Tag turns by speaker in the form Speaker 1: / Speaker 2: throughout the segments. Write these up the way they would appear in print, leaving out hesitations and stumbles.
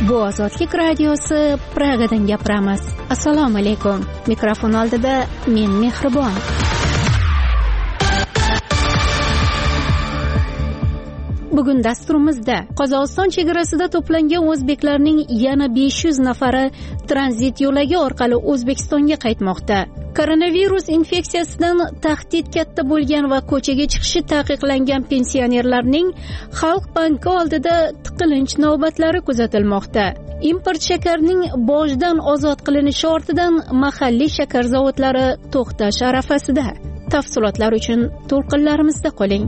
Speaker 1: Bu Ozodlik radiosi Pragadan gapiramiz. Assalomu alaykum. Mikrofon oldida men Mehribon. Bugun dasturimizda Qozog'iston chegarasida to'plangan o'zbeklarning yana 500 nafari tranzit yo'lagi orqali O'zbekistonga qaytmoqda. Koronavirus infeksiyasidan tahdid katta bo'lgan va ko'chaga chiqishi taqiqlangan pensionerlarning Xalq banki oldida tiqilinch navbatlari kuzatilmoqda. Import shakarning bojdan ozod qilinishi ortidan mahalliy shakar zavodlari to'xtash arafasida. Tafsilotlar uchun to'lqinlarimizda qoling.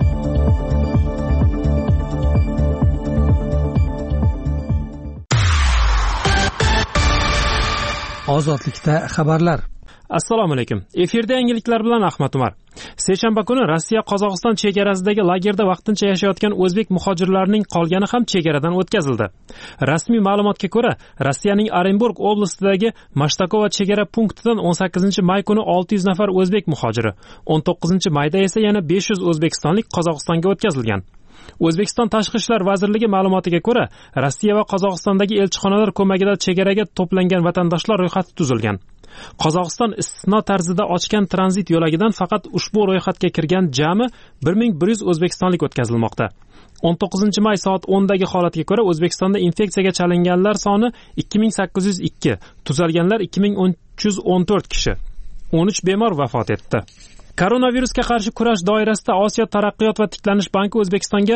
Speaker 2: Ozodlikda xabarlar.
Speaker 3: Assalomu alaykum. Efirda yangiliklar bilan Ahmad Umar. Seshanba kuni Rossiya Qozog'iston chegarasidagi lagerda vaqtincha yashayotgan o'zbek muhojirlarining qolgani ham chegaradan o'tkazildi. Rasmiy ma'lumotga ko'ra, Rossiyaning Orenburg oblastidagi Mashtakova chegara punktidan 18-may kuni 600 nafar o'zbek muhojiri, 19-mayda esa yana 500 o'zbekistonlik Qozog'istonga o'tkazilgan. O'zbekiston Tashqi ishlar vazirligi ma'lumotiga ko'ra, Rossiya va Qozog'istondagi elchixonalar ko'magida chegaraga to'plangan vatandoshlar ro'yxati tuzilgan. Qozog'iston istisno tarzida ochgan tranzit yo'lagidan faqat ushbu ro'yxatga kirgan jami 1100 o'zbekistonlik o'tkazilmoqda. 19-may soat 10 dagi holatga ko'ra O'zbekistonda infeksiyaga chalinganlar soni 2802, tuzalganlar 2314 kishi. 13 bemor vafot etdi. Koronavirusga qarshi kurash doirasida Osiyo taraqqiyot va tiklanish banki O'zbekistonga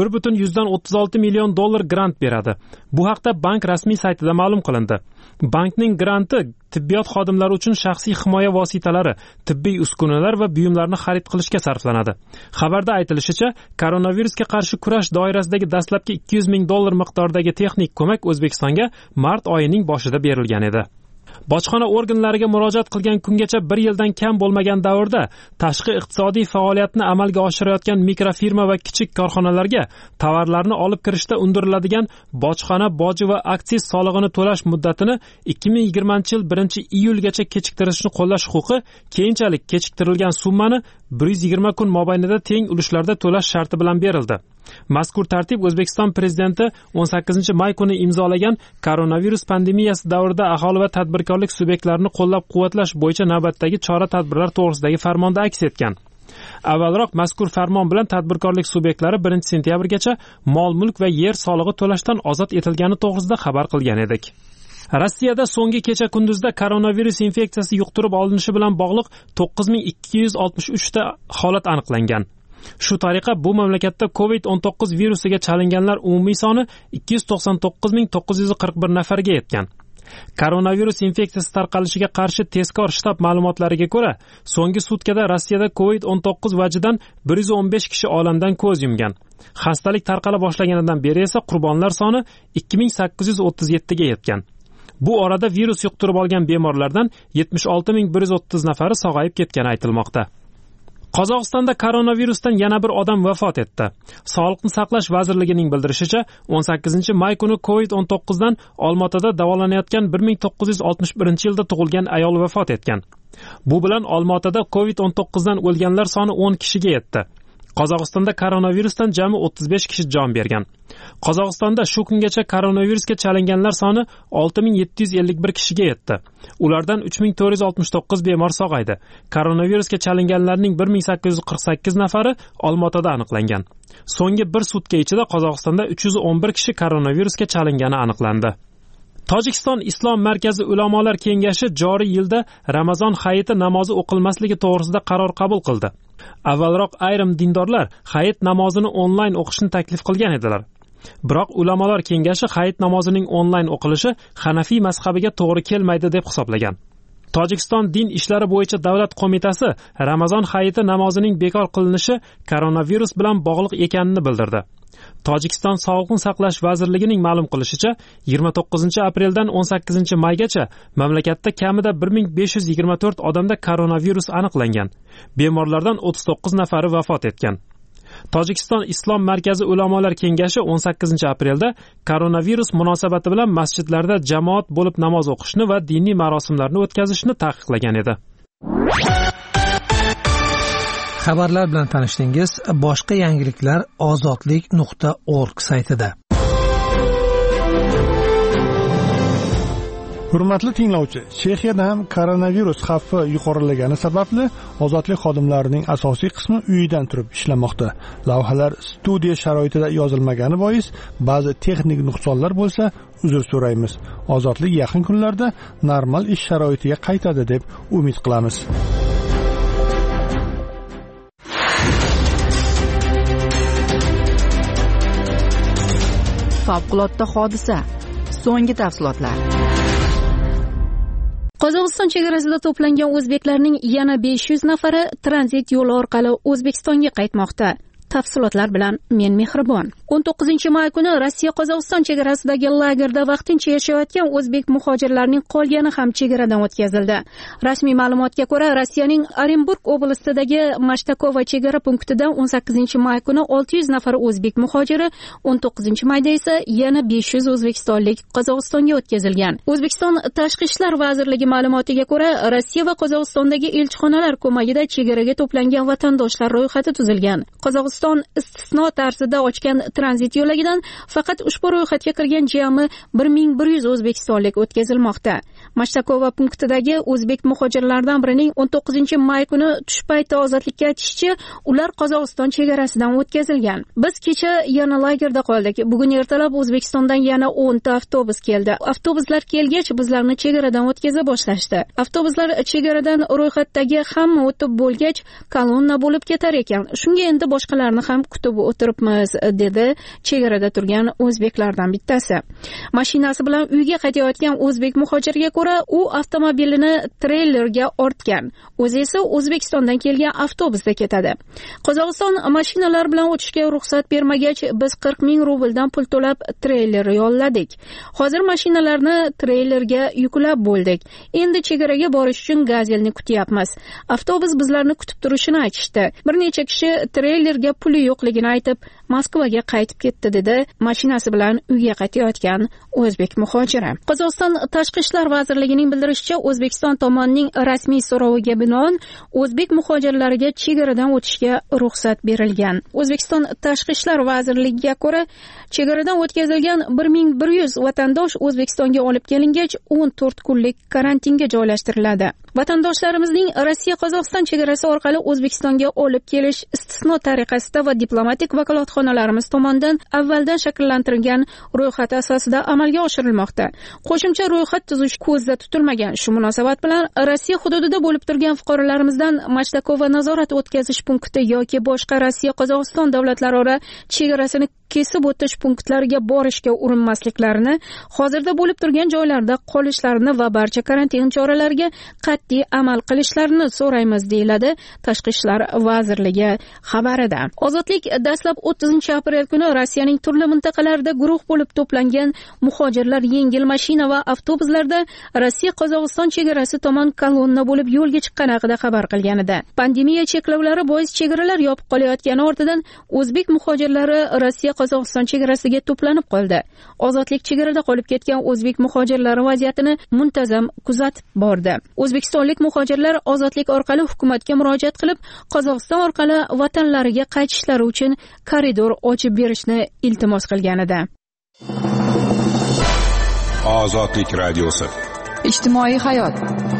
Speaker 3: 1,36 million dollar grant beradi. Bu haqda bank rasmiy saytida ma'lum qilindi. Bankning granti tibbiyot xodimlari uchun shaxsiy himoya vositalari, tibbiy uskunalar va buyumlarni xarid qilishga sarflanadi. Xabarda aytilishicha, koronavirusga qarshi kurash doirasidagi dastlabki 200 ming dollar miqdoridagi texnik ko'mak O'zbekistonga mart oyining boshida berilgan edi. Bojxona organlariga murojaat qilgan kungacha 1 yildan kam bo'lmagan davrda tashqi iqtisodiy faoliyatni amalga oshirayotgan mikrofirma va kichik korxonalarga tovarlarni olib kirishda undiriladigan bojxona boji va aksiz solig'ini to'lash muddatini 2020-yil 1-iyulgacha kechiktirishni qo'llash huquqi keyinchalik kechiktirilgan summani 120 kun mobaynida teng ulushlarda to'lash sharti bilan berildi. Mazkur tartib O'zbekiston prezidenti 18-may kuni imzolagan koronavirus pandemiyasi davrida aholi va tadbirkorlik subyektlarini qo'llab-quvvatlash bo'yicha navbatdagi chora-tadbirlar to'g'risidagi farmonda aks etgan. Avvalroq mazkur farmon bilan tadbirkorlik subyektlari 1-sentyabrgacha mol-mulk va yer solig'i to'lashdan ozod etilgani to'g'risida xabar qilgan edik. Rossiyada so'nggi kecha kunduzda koronavirus infeksiyasi yuqtirib olinishi bilan bog'liq 9263 ta holat aniqlangan. Shu tariqa bu mamlakatda COVID-19 virusiga chalinganlar umumiy soni 299941 nafarga yetgan. Koronavirus infeksiyasi tarqalishiga qarshi tezkor shtab ma'lumotlariga ko'ra, so'nggi sutkada Rossiyada COVID-19 vajidan 115 kishi olamdan ko'z yumgan. Xastalik tarqala boshlaganidan beri esa qurbonlar soni 2837 ga yetgan. Bu orada virus yuqtirib olgan bemorlardan 76130 nafari sog'ayib ketgani aytilmoqda. Qozog'istonda koronavirusdan yana bir odam vafot etdi. Sog'liqni saqlash vazirligining bildirishicha, 18-may kuni COVID-19 dan Olmaotada davolanayotgan 1961-yilda tug'ilgan ayol vafot etgan. Bu bilan Olmaotada COVID-19 dan o'lganlar soni 10 kishiga yetdi. Qozog'istonda koronavirusdan jami 35 kishi jon bergan. Qozog'istonda shu kungacha koronavirusga chalinganlar soni 6751 kishiga yetdi. Ulardan 3469 bemor sog'aydi. Koronavirusga chalinganlarning 1848 nafari Olmaotada aniqlangan. So'nggi bir sutka ichida Qozog'istonda 311 kishi koronavirusga chalingani aniqlandi. Tojikiston Islom markazi ulamolar kengashi joriy yilda Ramazon hayiti namozi o'qilmasligi to'g'risida qaror qabul qildi. Avvalroq ayrim dindorlar hayit namozini onlayn o'qishni taklif qilgan edilar. Biroq ulamolar kengashi hayit namozining onlayn o'qilishi Hanafiy mazhabiga to'g'ri kelmaydi deb hisoblagan. Tojikiston din ishlari bo'yicha davlat qo'mitasi Ramazon hayiti namozining bekor qilinishi koronavirus bilan bog'liq ekanini bildirdi. Tojikiston Sog'liqni saqlash vazirligining ma'lum qilishicha, 29-apreldan 18-maygacha mamlakatda kamida 1524 odamda koronavirus aniqlangan. Bemorlardan 39 nafari vafot etgan. Tojikiston Islom markazi ulamolar kengashi 18-aprelda koronavirus munosabati bilan masjidlarda jamoat bo'lib namoz o'qishni va diniy marosimlarni o'tkazishni taqiqlagan edi.
Speaker 2: Xabarlar bilan tanishdingiz. Boshqa yangiliklar ozodlik.org saytida.
Speaker 4: Hurmatli tinglovchi, Chexiyada ham koronavirus xavfi yuqorilagani sababli ozodlik xodimlarining asosiy qismi uyidan turib ishlamoqda. Lavhalar studiya sharoitida yozilmagani bois ba'zi texnik nuqsonlar bo'lsa, uzr so'raymiz. Ozodlik yaqin kunlarda normal ish sharoitiga qaytadi deb umid qilamiz.
Speaker 5: Favqulodda hodisa. So'nggi tafsilotlar.
Speaker 1: Qozog'iston chegarasida to'plangan o'zbeklarning yana 500 nafari tranzit yo'li orqali O'zbekistonga qaytmoqda. Tafsilotlar bilan men Mehribon. 19-may kuni Rossiya Qozog'iston chegarasidagi lagerda vaqtincha yashayotgan o'zbek muhojirlarning qolgani ham chegaradan o'tkazildi. Rasmiy ma'lumotga ko'ra, Rossiyaning Orenburg oblastidagi Mashtakova chegara punktidan 18-may kuni 600 nafar o'zbek muhojiri, 19-mayda esa yana 500 o'zbekistonlik Qozog'istonga o'tkazilgan. O'zbekiston Tashqi ishlar vazirligi ma'lumotiga ko'ra, Rossiya va Qozog'istondagi elchixonalar ko'magida chegaraga to'plangan vatandoshlar ro'yxati tuzilgan. Qozog'iston istisno tarzida ochgan tranzit yo'lagidan faqat ushbu ro'yxatga kirgan jami 1100 o'zbekistonlik o'tkazilmoqda. Mashtakova punktidagi o'zbek muhojirlardan birining 19-may kuni tush payti ozodlikka aytishicha, ular Qozog'iston chegarasidan o'tkazilgan. Biz kecha yana lagerda qoldik. Bugun ertalab O'zbekistondan yana 10 ta avtobus keldi. Avtobuslar kelgach, bizlarni chegaradan o'tkaza boshlashdi. Avtobuslar chegaradan ro'yxatdagi hamma o'tib bo'lgach, kolonna bo'lib ketar ekan. Shunga endi boshqalarni ham kutib o'tiribmiz, dedi chegarada turgan o'zbeklardan bittasi. Mashinasi bilan uyga qaytayotgan o'zbek muhojirga ko'ra, u avtomobilini treylerga ortgan. O'zi esa O'zbekistondan kelgan avtobusda ketadi. Qozog'iston mashinalar bilan o'tishga ruxsat bermagach, biz 40 ming rubldan pul to'lab treyler yolladik. Hozir mashinalarni treylerga yuklab bo'ldik. Endi chegaraga borish uchun gazelni kutyapmiz. Avtobus bizlarni kutib turishini aytishdi. Bir necha kishi treylerga puli yo'qligini aytib, Moskvaga qaytib ketdi, dedi mashinasi bilan uyga qaytayotgan o'zbek muhojiri. Qozog'iston Tashqi ishlar vazirligining bildirishicha, O'zbekiston tomonining rasmiy so'roviga binoan o'zbek muhojirlariga chegaradan o'tishga ruxsat berilgan. O'zbekiston Tashqi ishlar vazirligiga ko'ra, chegaradan o'tkazilgan 1100 vatandosh O'zbekistonga olib kelingach, 14 kunlik karantinga joylashtiriladi. Vatandoshlarimizning Rossiya Qozog'iston chegarasi orqali O'zbekistonga olib kelish istisno tariqasida va diplomatik vakolatxonalarimiz tomonidan avvaldan shakllantirilgan ro'yxat asosida amalga oshirilmoqda. Qo'shimcha ro'yxat tuzish ko'zda tutilmagan. Shu munosabat bilan Rossiya hududida bo'lib turgan fuqarolarimizdan Mashtakova nazorat o'tkazish punkti yoki boshqa Rossiya Qozog'iston davlatlararo chegarasini kesib o'tish punktlariga borishga urinmasliklarini, hozirda bo'lib turgan joylarda qolishlarini va barcha karantin choralariga qat'iy amal qilishlarini so'raymiz, deyiladi Tashqi ishlar vazirligi xabarida. Ozodlik dastlab 30-aprel kuni Rossiyaning turli mintaqalarida guruh bo'lib to'plangan muhojirlar yengil mashina va avtobuslarda Rossiya Qozog'iston chegarasi tomon kolonna bo'lib yo'lga chiqqani haqida xabar qilgan edi. Pandemiya cheklovlari bois chegaralar yopib qolayotgani ortidan o'zbek muhojirlari Rossiya Qozog'iston chegarasiga to'planib qoldi. Ozodlik chegarada qolib ketgan o'zbek muhojirlari vaziyatini muntazam kuzatib bordi. O'zbekistonlik muhojirlar ozodlik orqali hukumatga murojaat qilib, Qozog'iston orqali vatanlariga qaytishlari uchun koridor ochib berishni iltimos qilgan edi.
Speaker 6: Ozodlik radiosi.
Speaker 5: Ijtimoiy hayot.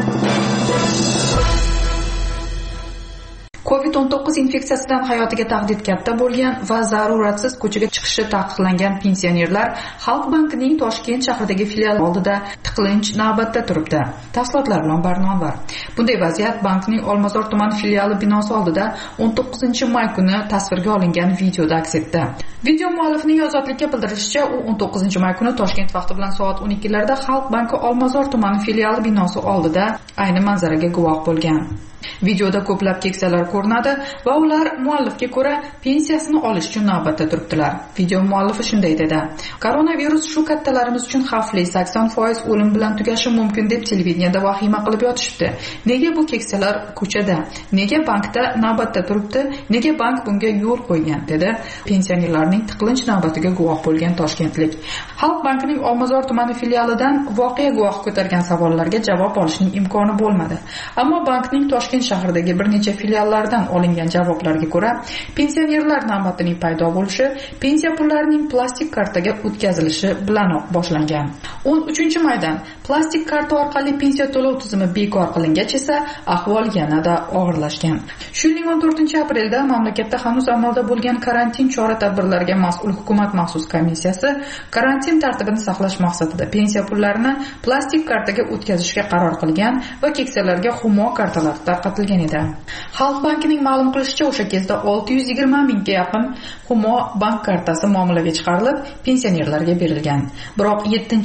Speaker 5: COVID-19 infeksiyasidan hayotiga tahdid katta bo'lgan va zaruratsiz ko'chaga chiqishi taqiqlangan pensionerlar Xalq bankining Toshkent shahridagi filiali oldida tiqilinch navbatda turibdi. Tafsilotlar bilan Barnonvar. Bunday vaziyat bankning Olmazor tuman filiali binosi oldida 19-may kuni tasvirga olingan videoda aks etdi. Video muallifining ozodlikka bildirishicha, u 19-may kuni Toshkent vaqti bilan soat 12larda Xalq banki Olmazor tumani filiali binosi oldida ayni manzaraga guvoh bo'lgan. Videoda ko'plab keksalar ko'rinadi va ular muallifga ko'ra pensiyasini olish uchun navbatda turibdilar. Video muallifi shunday dedi: "Koronavirus shu kattalarimiz uchun xavfli, 80% o'lim bilan tugashi mumkin deb televideniyada vahima qilib yotishibdi. Nega bu keksalar ko'chada? Nega bankda navbatda turibdi? Nega bank bunga yo'l qo'ygan?" dedi pensionerlarning tiqilinch navbatiga guvoh bo'lgan toshkentlik. Xalq bankining Olmazor tumani filialidan voqea guvohi ko'targan savollarga javob olishning imkoni bo'lmadi. Ammo bankning Toshkent shahridagi bir necha filiallardan olingan javoblarga ko'ra, pensionerlar navbatining paydo bo'lishi pensiya pullarining plastik kartaga o'tkazilishi bilanoq boshlangan. 13-maydan plastik karta orqali pensiya to'lov tizimi bekor qilingach esa ahvol yanada og'irlashgan. Shu yilning 14-aprelda mamlakatda hanuz amalda bo'lgan karantin chora-tadbirlariga mas'ul hukumat maxsus komissiyasi karantin tartibini saqlash maqsadida pensiya pullarini plastik kartaga o'tkazishga qaror qilgan va keksalarga Humo kartalari tarqatilgan edi. Xalq bankining ma'lum qilishicha, o'sha kezda 620 mingga yaqin Humo bank kartasi muomalaga chiqarilib, pensionerlarga berilgan. Biroq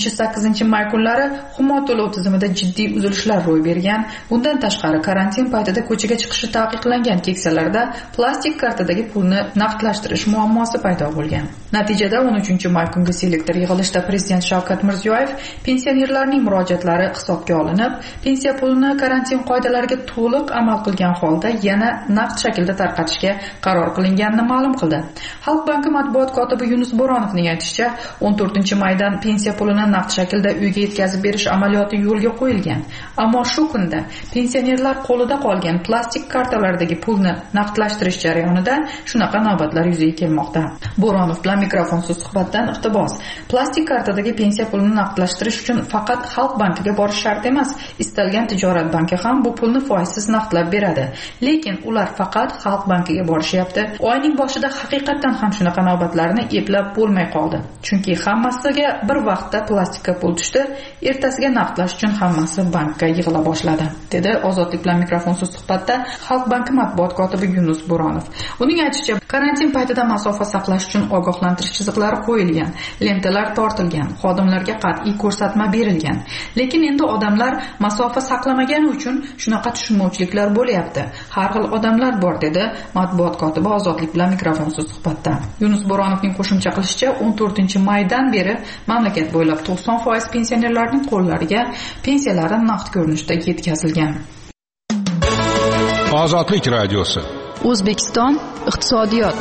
Speaker 5: 7-8 may kunlari Humo to'lov tizimida jiddiy uzilishlar ro'y bergan. Bundan tashqari, karantin paytida ko'chaga chiqishi taqiqlangan keksalarda plastik kartadagi pulni naqdlashtirish muammosi paydo bo'lgan. Natijada 13-may kungi selektor yig'ilishda Prezident Shavkat Mirziyoyev pensionerlarning murojaatlari hisobga olinib, pensiya pulini karantin qoidalariga to'liq amal qilgan holda yana naqd shaklda tarqatishga qaror qilinganini ma'lum qildi. Xalq banki matbuot kotibi Yunus Bo'ronovning aytishicha, 14-maydan pensiya pulini naqd shaklda uyga yetkazib berish amaliyoti yo'lga qo'yilgan. Ammo shu kunda pensionerlar qo'lida qolgan plastik kartalardagi pulni naqdlashtirish jarayonida shunaqa navbatlar yuzaga kelmoqda. Bo'ronov bilan mikrofonsiz suhbatdan iqtibos. Plastik kartadagi pensiya pulini naqdlashtirish uchun faqat Xalq bankiga borish shart emas. Istalgan tijorat banki ham bu pulni foizsiz naqdlab beradi. Lekin ular faqat Xalq bankiga borishyapti. Oyning boshida haqiqatan ham shunaqa navbatlarni eplab bo'lmay qoldi. Chunki hammasiga bir vaqtda plastikka pul tushdi, ertasiga naqdlash uchun hammasi bankka yig'ila boshladi, dedi Ozodlik bilan mikrofonsiz suhbatda Xalq banki matbuot kotibi Yunus Bo'ronov. Uning aytishicha, karantin paytida masofa saqlash uchun ogohlantirish chiziqlari qo'yilgan, lentalar tortilgan, xodimlarga qat'iy ko'rsatma berilgan. Lekin endi odamlar masofa saqlamagani uchun shunaqa tushunmovchiliklar bo'lyapti. Har xil odamlar bor, dedi matbuot kotibi Ozodlik bilan mikrofonsiz suhbatda. Yunus Bo'ronovning qo'shimcha qilishicha, 14-maydan beri mamlakat bo'ylab 90% pensionerlarning qo'llariga pensiyalari naqd ko'rinishda yetkazilgan.
Speaker 6: Ozodlik radiosi.
Speaker 7: O'zbekiston iqtisodiyot.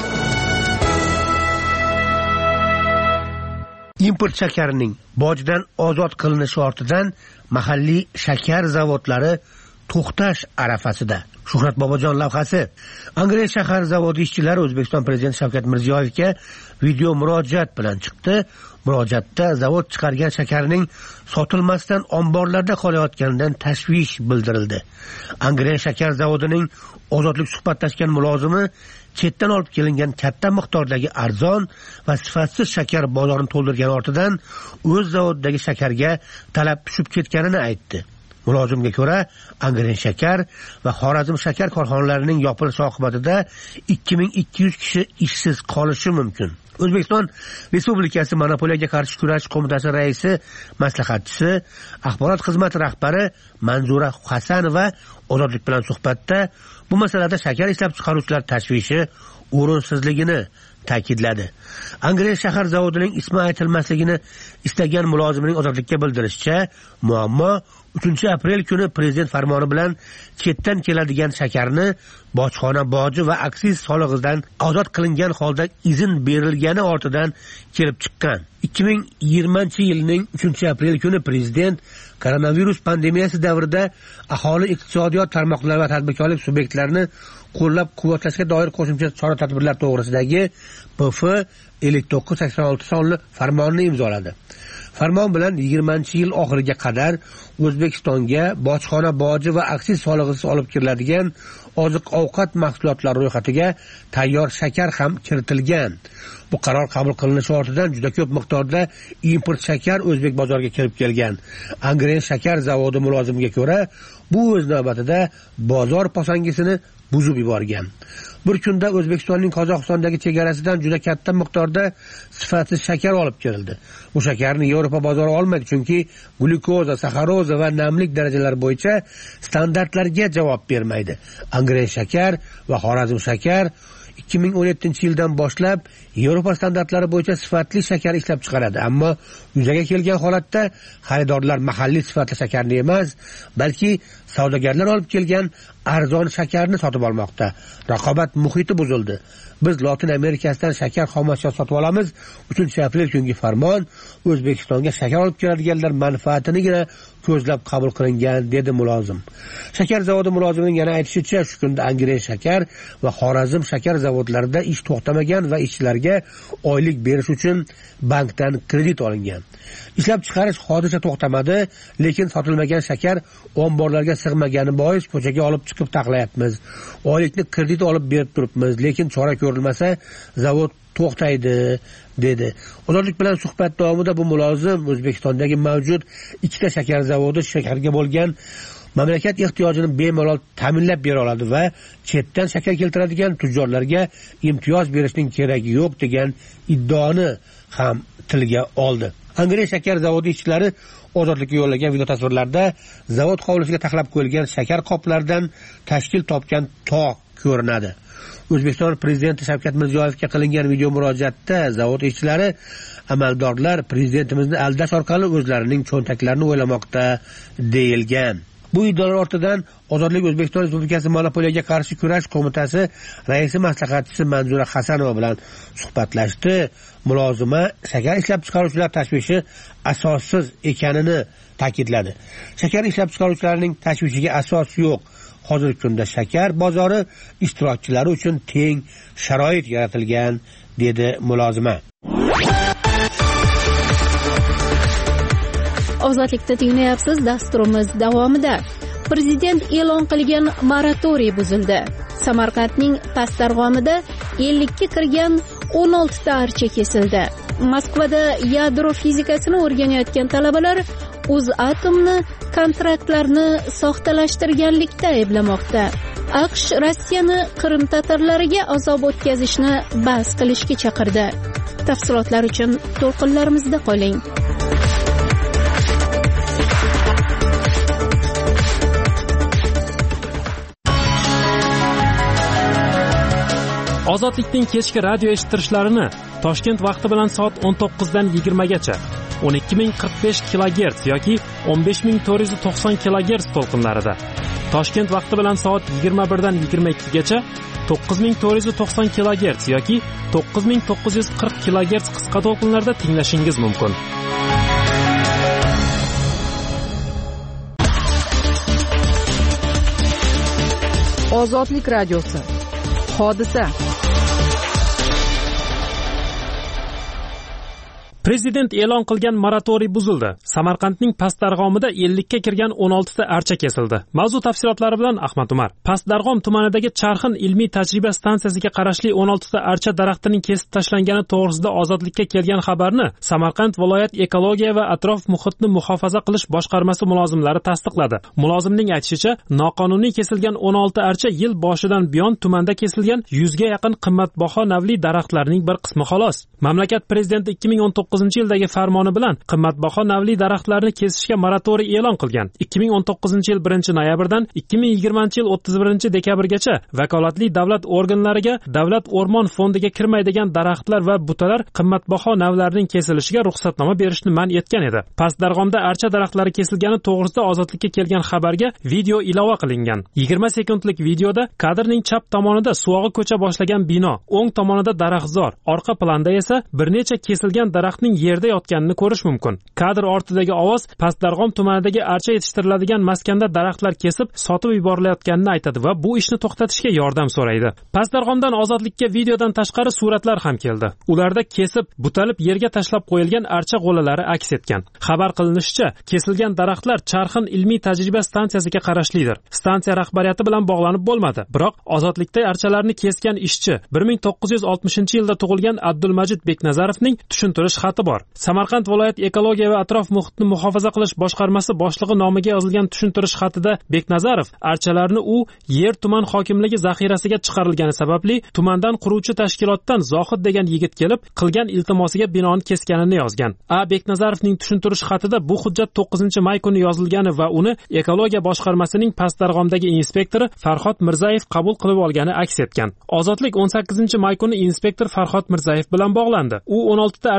Speaker 8: Import shakarining bojdan ozod qilinishi ortidan mahalliy shakar zavodlari to'xtash arafasida. Shuhrat Bobojon lavhasi. Angren shahar zavodi ishchilari O'zbekiston Prezidenti Shavkat Mirziyoyevga video murojaat bilan chiqdi. Murojaatda zavod chiqargan shakarning sotilmasdan omborlarda qolayotganidan tashvish bildirildi. Angren shakar zavodining ozodlik suhbatlashgan mulozimi chetdan olib kelingan katta miqdordagi arzon va sifatsiz shakar bozorini to'ldirgan ortidan o'z zavodidagi shakarga talab tushib ketganini aytdi. Mulozimga ko'ra, Angren shakar va Xorazm shakar korxonalarining yopilishi oqibatida 2200 kishi ishsiz qolishi mumkin. O'zbekiston Respublikasi Monopoliyaga qarshi kurash qo'mitasi raisi maslahatchisi, axborot xizmati rahbari Manzura Hasanova Ozodlik bilan suhbatda bu masalada shakar ishlab chiqaruvchilar tashvishi o'rinsizligini ta'kidladi. Angren shahar zavodining ismi aytilmasligini istagan mulozimning Ozodlikka bildirishicha, muammo 3-aprel kuni prezident farmoni bilan chetdan keladigan shakarni bojxona boji va aksiz solig'idan ozod qilingan holda izn berilgani ortidan kelib chiqqan. 2020-yilning 3-aprel kuni prezident koronavirus pandemiyasi davrida aholi iqtisodiyot tarmoqlari va tadbirkorlik subyektlarini qo'llab-quvvatlashga doir qo'shimcha chora-tadbirlar to'g'risidagi PF 5986 sonli farmonni imzoladi. Farmon bilan 20-yil oxiriga qadar O'zbekistonga bojxona boji va aksiz solig'isiz olib kiriladigan oziq-ovqat mahsulotlari ro'yxatiga tayyor shakar ham kiritilgan. Bu qaror qabul qilinishi ortidan juda ko'p miqdorda import shakar o'zbek bozoriga kirib kelgan. Angren shakar zavodi mulozimiga ko'ra, bu o'z navbatida bozor posangisini buzib yuborgan. Bir kunda O'zbekistonning Qozog'istondagi chegarasidan juda katta miqdorda sifatsiz shakar olib kirildi. Bu shakarni Yevropa bozori olmaydi, chunki glyukoza, saxaroza va namlik darajalari bo'yicha standartlarga javob bermaydi. Angren shakar va Xorazm shakar 2017-yildan boshlab Yevropa standartlari bo'yicha sifatli shakar ishlab chiqaradi, ammo yuzaga kelgan holatda xaridorlar mahalliy sifatli shakarni emas, balki savdogarlar olib kelgan arzon shakarni sotib olmoqda. Raqobat muhiti buzildi. Biz Latin Amerikasidan shakar xomashyo sotib olamiz. 3-aprel kungi farmon O'zbekistonga shakar olib keladiganlar manfaatinigina ko'zlab qabul qilingan, dedi mulozim. Shakar zavodi mulozimining yana aytishicha, shu kunda Angren shakar va Xorazm shakar zavodlarida ish to'xtamagan va ishchilarga oylik berish uchun bankdan kredit olingan. Ishlab chiqarish hodisa to'xtamadi, lekin sotilmagan shakar omborlarga sig'magani bois ko'chaga olib chiqib taqlayapmiz. Oylikni kredit olib berib turibmiz, lekin chora ko'rilmasa zavod to'xtaydi, dedi. Ozodlik bilan suhbat davomida bu mulozim O'zbekistondagi mavjud 2 shakar zavodi shakarga bo'lgan mamlakat ehtiyojini bemalol ta'minlab bera oladi va chetdan shakar keltiradigan tujjorlarga imtiyoz berishning keragi yo'q degan iddaoni ham tilga oldi. Angren shakar zavodi ishchilari Ozodlikka yo'llagan video tasvirlarda zavod hovlisiga taxlab qo'yilgan shakar qoplaridan tashkil topgan tog' ko'rinadi. O'zbekiston prezidenti Shavkat Mirziyoyevga qilingan video murojaatda zavod ishchilari amaldorlar prezidentimizni aldash orqali o'zlarining cho'ntaklarini o'ylamoqda deyilgan. Bu iddaolar ortidan Ozodlik O'zbekiston Respublikasi Monopoliyaga qarshi kurash qo'mitasi raisi maslahatchisi Manzura Hasanova bilan suhbatlashdi. Mulozima shakar ishlab chiqaruvchilar tashvishi asossiz ekanini ta'kidladi. Shakar ishlab chiqaruvchilarining tashvishiga asos yo'q. Hozirgi kunda shakar bozori ishtirokchilari uchun teng sharoit yaratilgan, dedi mulozima.
Speaker 1: Ozodlikda tinglayapsiz. Dasturimiz davomida prezident e'lon qilgan moratoriy buzildi. Samarqandning Pastdarg'omida 50 ga kirgan 16 ta archa kesildi. Moskvada yadro fizikasini o'rganayotgan talabalar O'zatomni kontraktlarni soxtalashtirganlikda ayblamoqda. AQSh Rossiyani Qrim tatarlariga azob o'tkazishni bas qilishga chaqirdi. Tafsilotlar uchun to'lqinlarimizda qoling.
Speaker 3: Ozodlikning kechki radio eshittirishlarini Toshkent vaqti bilan soat 19 dan 20 gacha 12045 kHz yoki 15490 kHz to'lqinlarida, Toshkent vaqti bilan soat 21 dan 22 gacha 9490 kHz yoki 9940 kHz qisqa to'lqinlarda tinglashingiz mumkin.
Speaker 7: Ozodlik radiosi. Hodisa.
Speaker 3: Prezident e'lon qilgan moratoriy buzildi. Samarqandning Pastdarg'omida 50 ga kirgan 16 ta archa kesildi. Mavzu tafsilotlari bilan Ahmad Umar. Pastdarg'om tumanidagi Charxin ilmiy tajriba stansiyasiga qarashli 16 ta archa daraxtining kesib tashlangani to'g'risida Ozodlikka kelgan xabarni Samarqand viloyat ekologiya va atrof muhitni muhofaza qilish boshqarmasi mulozimlari tasdiqladi. Mulozimning aytishicha, noqonuniy kesilgan 16 archa yil boshidan buyon tumanda kesilgan 100 ga yaqin qimmatbaho navli daraxtlarning bir qismi xolos. Mamlakat prezidenti 2019-yildagi farmoni bilan qimmatbaho navli daraxtlarni kesishga moratoriy e'lon qilgan. 2019-yil 1-noyabrdan 2020-yil 31-dekabrgacha vakolatli davlat organlariga davlat o'rmon fondiga kirmaydigan daraxtlar va butalar qimmatbaho navlarning kesilishiga ruxsatnoma berishni man etgan edi. Pastdarg'omda archa daraxtlari kesilgani to'g'risida Ozodlikka kelgan xabarga video ilova qilingan. 20 sekundlik videoda kadrning chap tomonida suvog'i ko'cha boshlagan bino, o'ng tomonida daraxtzor, orqa planda esa bir necha kesilgan daraxtning yerda yotganini ko'rish mumkin. Kadr ortidagi ovoz Pastdarg'om tumanidagi archa yetishtiriladigan maskanda daraxtlar kesib sotib yuborilayotganini aytadi va bu ishni to'xtatishga yordam so'raydi. Pastdarg'omdan Ozodlikka videodan tashqari suratlar ham keldi. Ularda kesib, butalib yerga tashlab qo'yilgan archa g'o'lalari aks etgan. Xabar qilinishicha, kesilgan daraxtlar Charxin ilmiy tajriba stansiyasiga qarashlidir. Stansiya rahbariyati bilan bog'lanib bo'lmadi. Biroq Ozodlikda archalarni kesgan ishchi 1960-yilda tug'ilgan Abdulmajid Beknazarovning tushuntirish xati bor. Samarqand viloyat ekologiya va atrof muhitni muhofaza qilish boshqarmasi boshlig'i nomiga yozilgan tushuntirish xatida Beknazarov archalarni u yer tuman hokimligi zaxirasiga chiqarilgani sababli tumandan quruvchi tashkilotdan Zohid degan yigit kelib qilgan iltimosiga binoan kesganini yozgan. Beknazarovning tushuntirish xatida bu hujjat 9-may kuni yozilgani va uni ekologiya boshqarmasining Pastdarg'omdagi inspektori Farhod Mirzayev qabul qilib olgani aks etgan. Ozodlik 18-may kuni inspektor Farhod Mirzayev bilan bog'landi. U 16 ta archa kesilgan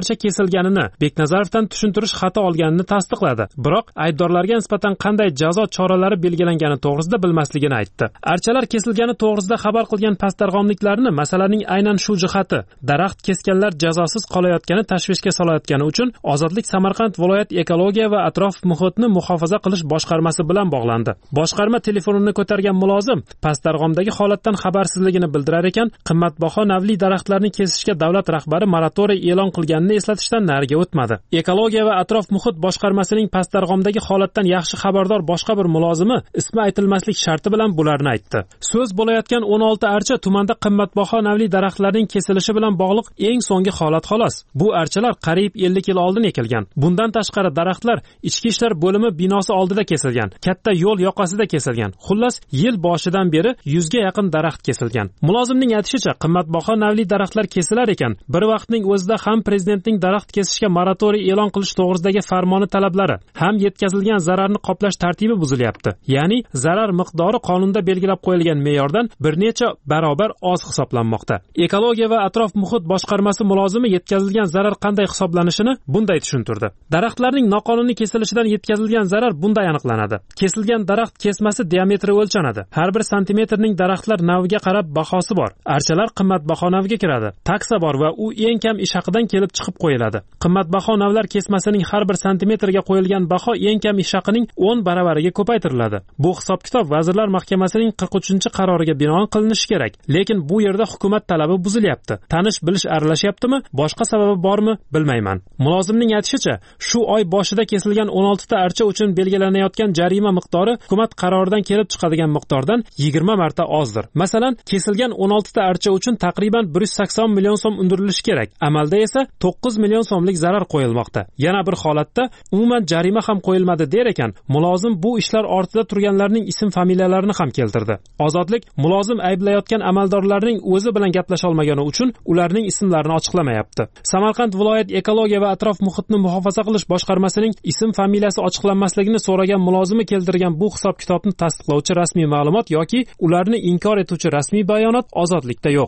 Speaker 3: kesilganini Beknazarovdan tushuntirish xati olganini tasdiqladi. Biroq aybdorlarga nisbatan qanday jazo choralari belgilangani to'g'risida bilmasligini aytdi. Archalar kesilgani to'g'risida xabar qilgan pastdarg'omliklarni masalaning aynan shu jihati, daraxt kesganlar jazosiz qolayotgani tashvishga solayotgani uchun Ozodlik Samarqand viloyat ekologiya va atrof muhitni muhofaza qilish boshqarmasi bilan bog'landi. Boshqarma telefonini ko'targan mulozim pastdarg'omdagi holatdan xabarsizligini bildirar ekan, qimmatbaho navli daraxtlarni kesishga davlat rahbari moratoriy e'lon qilganini eslatishdan nariga o'tmadi. Ekologiya va atrof muhit boshqarmasining pastdarg'omdagi holatdan yaxshi xabardor boshqa bir mulozimi ismi aytilmaslik sharti bilan bularni aytdi. So'z bo'layotgan 16 archa tumanda qimmatbaho navli daraxtlarning kesilishi bilan bog'liq eng so'nggi holat xolos. Bu archalar qariyb 50 yil oldin ekilgan. Bundan tashqari daraxtlar Ichki ishlar bo'limi binosi oldida kesilgan, katta yo'l yoqasida kesilgan. Xullas, yil boshidan beri 100 ga yaqin daraxt kesilgan. Mulozimning aytishicha, qimmatbaho navli daraxtlar kesilar ekan, bir vaqtning o'zida ham prezidentning daraxt kesishga moratoriy e'lon qilish to'g'risidagi farmoni talablari, ham yetkazilgan zararni qoplash tartibi buzilyapti. Ya'ni zarar miqdori qonunda belgilab qo'yilgan me'yordan bir necha barobar oz hisoblanmoqda. Ekologiya va atrof muhit boshqarmasi mulozimi yetkazilgan zarar qanday hisoblanishini bunday tushuntirdi. Daraxtlarning noqonuniy kesilishidan yetkazilgan zarar bunday aniqlanadi. Kesilgan daraxt kesmasi diametri o'lchanadi. Har bir santimetrning daraxtlar naviga qarab bahosi bor. Archalar qimmatbaho navga kiradi. Taksa bor va u eng kam ish haqidan kelib chiqib qo'yiladi. Qimmatbaho navlar kesmasining har bir santimetrga qo'yilgan baho eng kam ish haqining 10 baravariga ko'paytiriladi. Bu hisob-kitob Vazirlar Mahkamasining 43-qaroriga binoan qilinishi kerak. Lekin bu yerda hukumat talabi buzilyapti. Tanish-bilish aralashyaptimi? Boshqa sababi bormi? Bilmayman. Mulozimning aytishicha, shu oy boshida kesilgan 16 ta archa uchun belgilanayotgan jarima miqdori hukumat qaroridan kelib chiqadigan miqdordan 20 marta ozdir. Masalan, kesilgan 16 ta archa uchun taqriban 180 million so'm undirilishi kerak. Amalda esa 9 million so'mlik zarar qo'yilmoqda. Yana bir holatda umuman jarima ham qo'yilmadi der ekan, mulozim bu ishlar ortida turganlarning ism-familiyalarini ham keltirdi. Ozodlik mulozim ayblayotgan amaldorlarning o'zi bilan gaplasha olmagani uchun ularning ismlarini ochiqlamayapti. Samarqand viloyat ekologiya va atrof muhitni muhofaza qilish boshqarmasining ism-familiyasi ochiqlanmasligini so'ragan mulozimi keltirgan bu hisob-kitobni tasdiqlovchi rasmiy ma'lumot yoki ularni inkor etuvchi rasmiy bayonot Ozodlikda yo'q.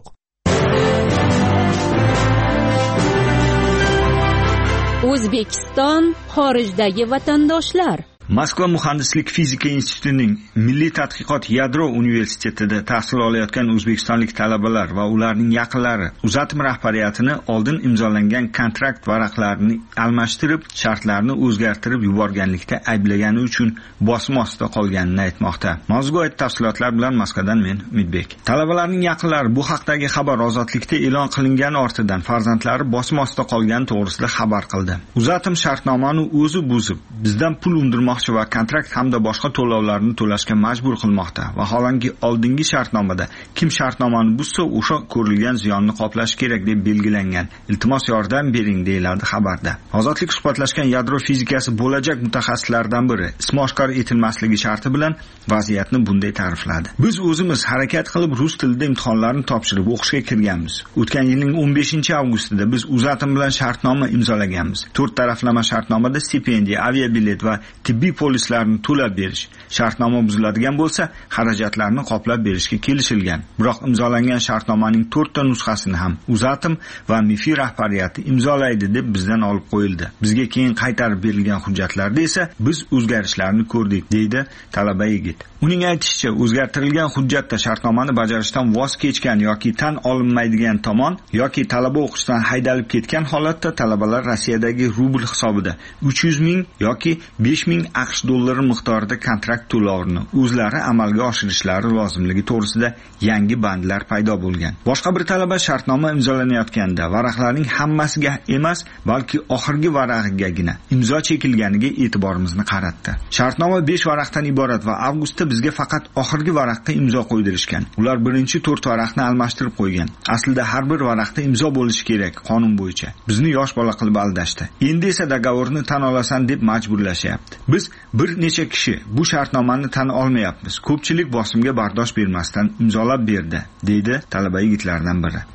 Speaker 1: O'zbekiston xorijdagi vatandoshlar.
Speaker 9: Moskva muhandislik fizika institutining Milliy tadqiqot yadro universitetida tahsil olayotgan o'zbekistonlik talabalar va ularning yaqinlari uzatim rahbariyatini oldin imzolangan kontrakt varaqlarini almashtirib, shartlarni o'zgartirib yuborganlikda ayblagani uchun bosim ostida qolganini aytmoqda. Mavzuga oid tafsilotlar bilan Moskvadan men Umidbek. Talabalarning yaqinlari bu haqdagi xabar Ozodlikda e'lon qilingani ortidan farzandlari bosim ostida qolgani to'g'risida xabar qildi. Uzatim shartnomani o'zi buzib, bizdan pul undirmoqchi va kontrakt hamda boshqa to'lovlarni to'lashga majbur qilmoqda. Vaholanki oldingi shartnomada kim shartnomani buzsa, o'sha ko'rilgan ziyonni qoplash kerak deb belgilangan. Iltimos yordam bering deyiladi xabarda. Ozodlik suhbatlashgan yadro fizikasi bo'lajak mutaxassislardan biri ismi oshkor etilmasligi sharti bilan vaziyatni bunday ta'rifladi. Biz o'zimiz harakat qilib rus tilida imtihonlarni topshirib o'qishga kirganmiz. O'tgan yilning 15-avgustida biz uzatim bilan shartnoma imzolaganmiz. 4 taraflama shartnomada stipendiya, aviabilet va tibbiy polislarni to'lab berish, shartnoma buziladigan bo'lsa, xarajatlarni qoplab berishga kelishilgan. Biroq imzolangan shartnomaning 4 ta nusxasini ham uzatim va MIFI rahbariyati imzolaydi deb bizdan olib qo'yildi. Bizga keyin qaytarib berilgan hujjatlarda esa biz o'zgarishlarni ko'rdik, deydi talaba yigit. Uning aytishicha, o'zgartirilgan hujjatda shartnomani bajarishdan voz kechgan yoki tan olinmaydigan tomon yoki talaba o'qishdan haydalib ketgan holatda talabalar Rossiyadagi rubl hisobida 300 ming yoki 5 ming AQSh dollari miqdorida kontrakt to'lovini o'zlari amalga oshirishlari lozimligi to'g'risida yangi bandlar paydo bo'lgan. Boshqa bir talaba shartnoma imzolanayotganda varaqlarning hammasiga emas, balki oxirgi varag'igagina imzo chekilganiga e'tiborimizni qaratdi. Shartnoma 5 varaqdan iborat va avgustda bizga faqat oxirgi varaqqa imzo qo'ydirishgan. Ular birinchi 4 varaqni almashtirib qo'ygan. Aslida har bir varaqda imzo bo'lishi kerak qonun bo'yicha. Bizni yosh bola qilib aldashdi. Endi esa dogovorni tan olasan deb majburlashyapti. Biz bir necha kishi bu shartnomani tan olmayapmiz. Ko'pchilik bosimga bardosh bermasdan imzolab berdi, deydi talaba yigitlardan biri.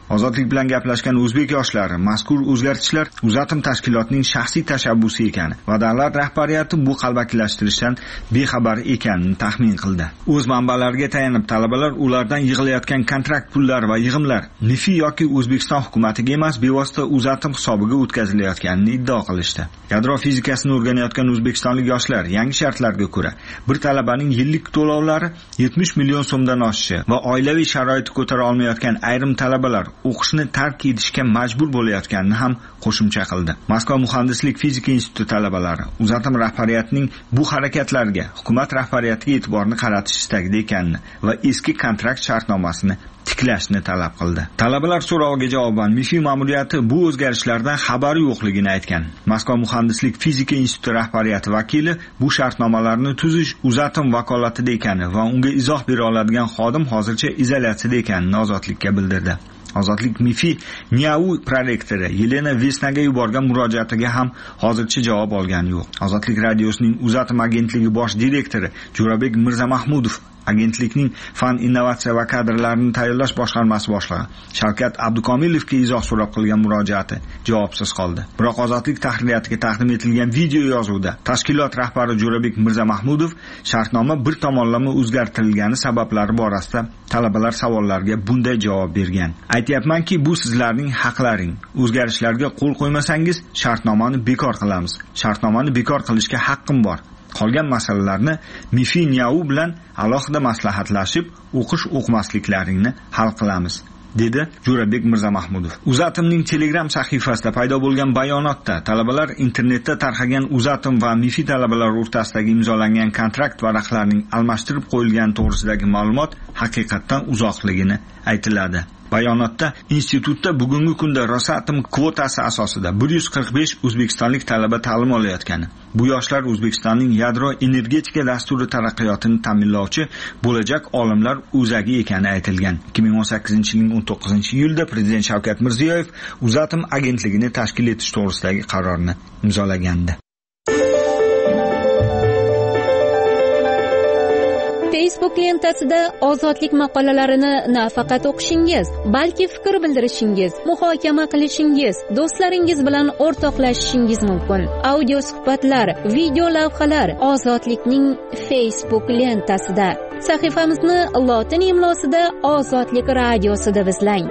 Speaker 9: Ozodlik bilan gaplashgan o'zbek yoshlari mazkur o'zgartishlar Uzatim tashkilotining shaxsiy tashabbusi ekani va davlat rahbariyati bu qalbakilashtirishdan bexabar ekanini taxmin qildi. O'z manbalariga tayanib talabalar ulardan yig'ilayotgan kontrakt pullari va yig'imlar NIFI yoki O'zbekiston hukumatiga emas, bevosita Uzatim hisobiga o'tkazilayotganini iddao qilishdi. Yadro fizikasini o'rganayotgan o'zbekistonlik yoshlar yangi shartlarga ko'ra bir talabaning yillik to'lovlari 70 million so'mdan oshishi va oilaviy sharoiti ko'tara olmayotgan ayrim talabalar o'qishni tark etishga majbur bo'layotganini ham qo'shimcha qildi. Moskva muhandislik fizika instituti talabalari Uzatim rahbariyatining bu harakatlariga hukumat rahbariyatiga e'tiborni qaratish istagida ekanini va eski kontrakt shartnomasini tiklashni talab qildi. Talabalar so'roviga javoban MIFI ma'muriyati bu o'zgarishlardan xabari yo'qligini aytgan. Moskva muhandislik fizika instituti rahbariyati vakili bu shartnomalarni tuzish Uzatim vakolatida ekani va unga izoh bera oladigan xodim hozircha izolyatsiyada ekanini Ozodlikka bildirdi. Ozodlik MIFI NIAU prorektori Yelena Vesnaga yuborgan murojaatiga ham hozircha javob olgani yo'q. Ozodlik radiosining Uzatim agentligi bosh direktori Jo'rabek Mirzamahmudov agentlikning fan innovatsiya va kadrlarni tayyorlash boshqarmasi boshlig'i Shavkat Abdukomilovga izoh so'rab qilgan murojaati javobsiz qoldi. Biroq Ozodlik tahririyatiga taqdim etilgan video yozuvda tashkilot rahbari Jo'rabek Mirzamahmudov shartnoma bir tomonlama o'zgartirilgani sabablari borasida talabalar savollariga bunday javob bergan. Aytayapmanki, bu sizlarning haqlaring. O'zgarishlarga qo'l qo'ymasangiz, shartnomani bekor qilamiz. Shartnomani bekor qilishga haqqim bor. Qolgan masalalarni MIFI NIAU bilan alohida maslahatlashib, o'qish-o'qimasliklaringni hal qilamiz, dedi Jo'rabek Mirzamahmudov. Uzatimning Telegram sahifasida paydo bo'lgan bayonotda talabalar internetda tarqagan Uzatim va MIFI talabalari o'rtasidagi imzolangan kontrakt varaqlarining almashtirib qo'yilgani to'g'risidagi ma'lumot haqiqatdan uzoqligini aytiladi. Bayonotda institutda bugungi kunda Rosatom kvotasi asosida 145 o'zbekistonlik talaba ta'lim olayotgani, bu yoshlar O'zbekistonning yadro energetika dasturi taraqqiyotini ta'minlovchi bo'lajak olimlar o'zagi ekani aytilgan. 2018-yilning 19-iyulda Prezident Shavkat Mirziyoyev Uzatim agentligini tashkil etish to'g'risidagi qarorni imzolagandi.
Speaker 1: Facebook lentasida ozodlik maqolalarini nafaqat o'qishingiz, balki fikr bildirishingiz, muhokama qilishingiz, do'stlaringiz bilan o'rtoqlashishingiz mumkin. Audio suhbatlar, video lavhalar Ozodlikning Facebook lentasida. Sahifamizni lotin imlosida Ozodlik radiosi deb izlang.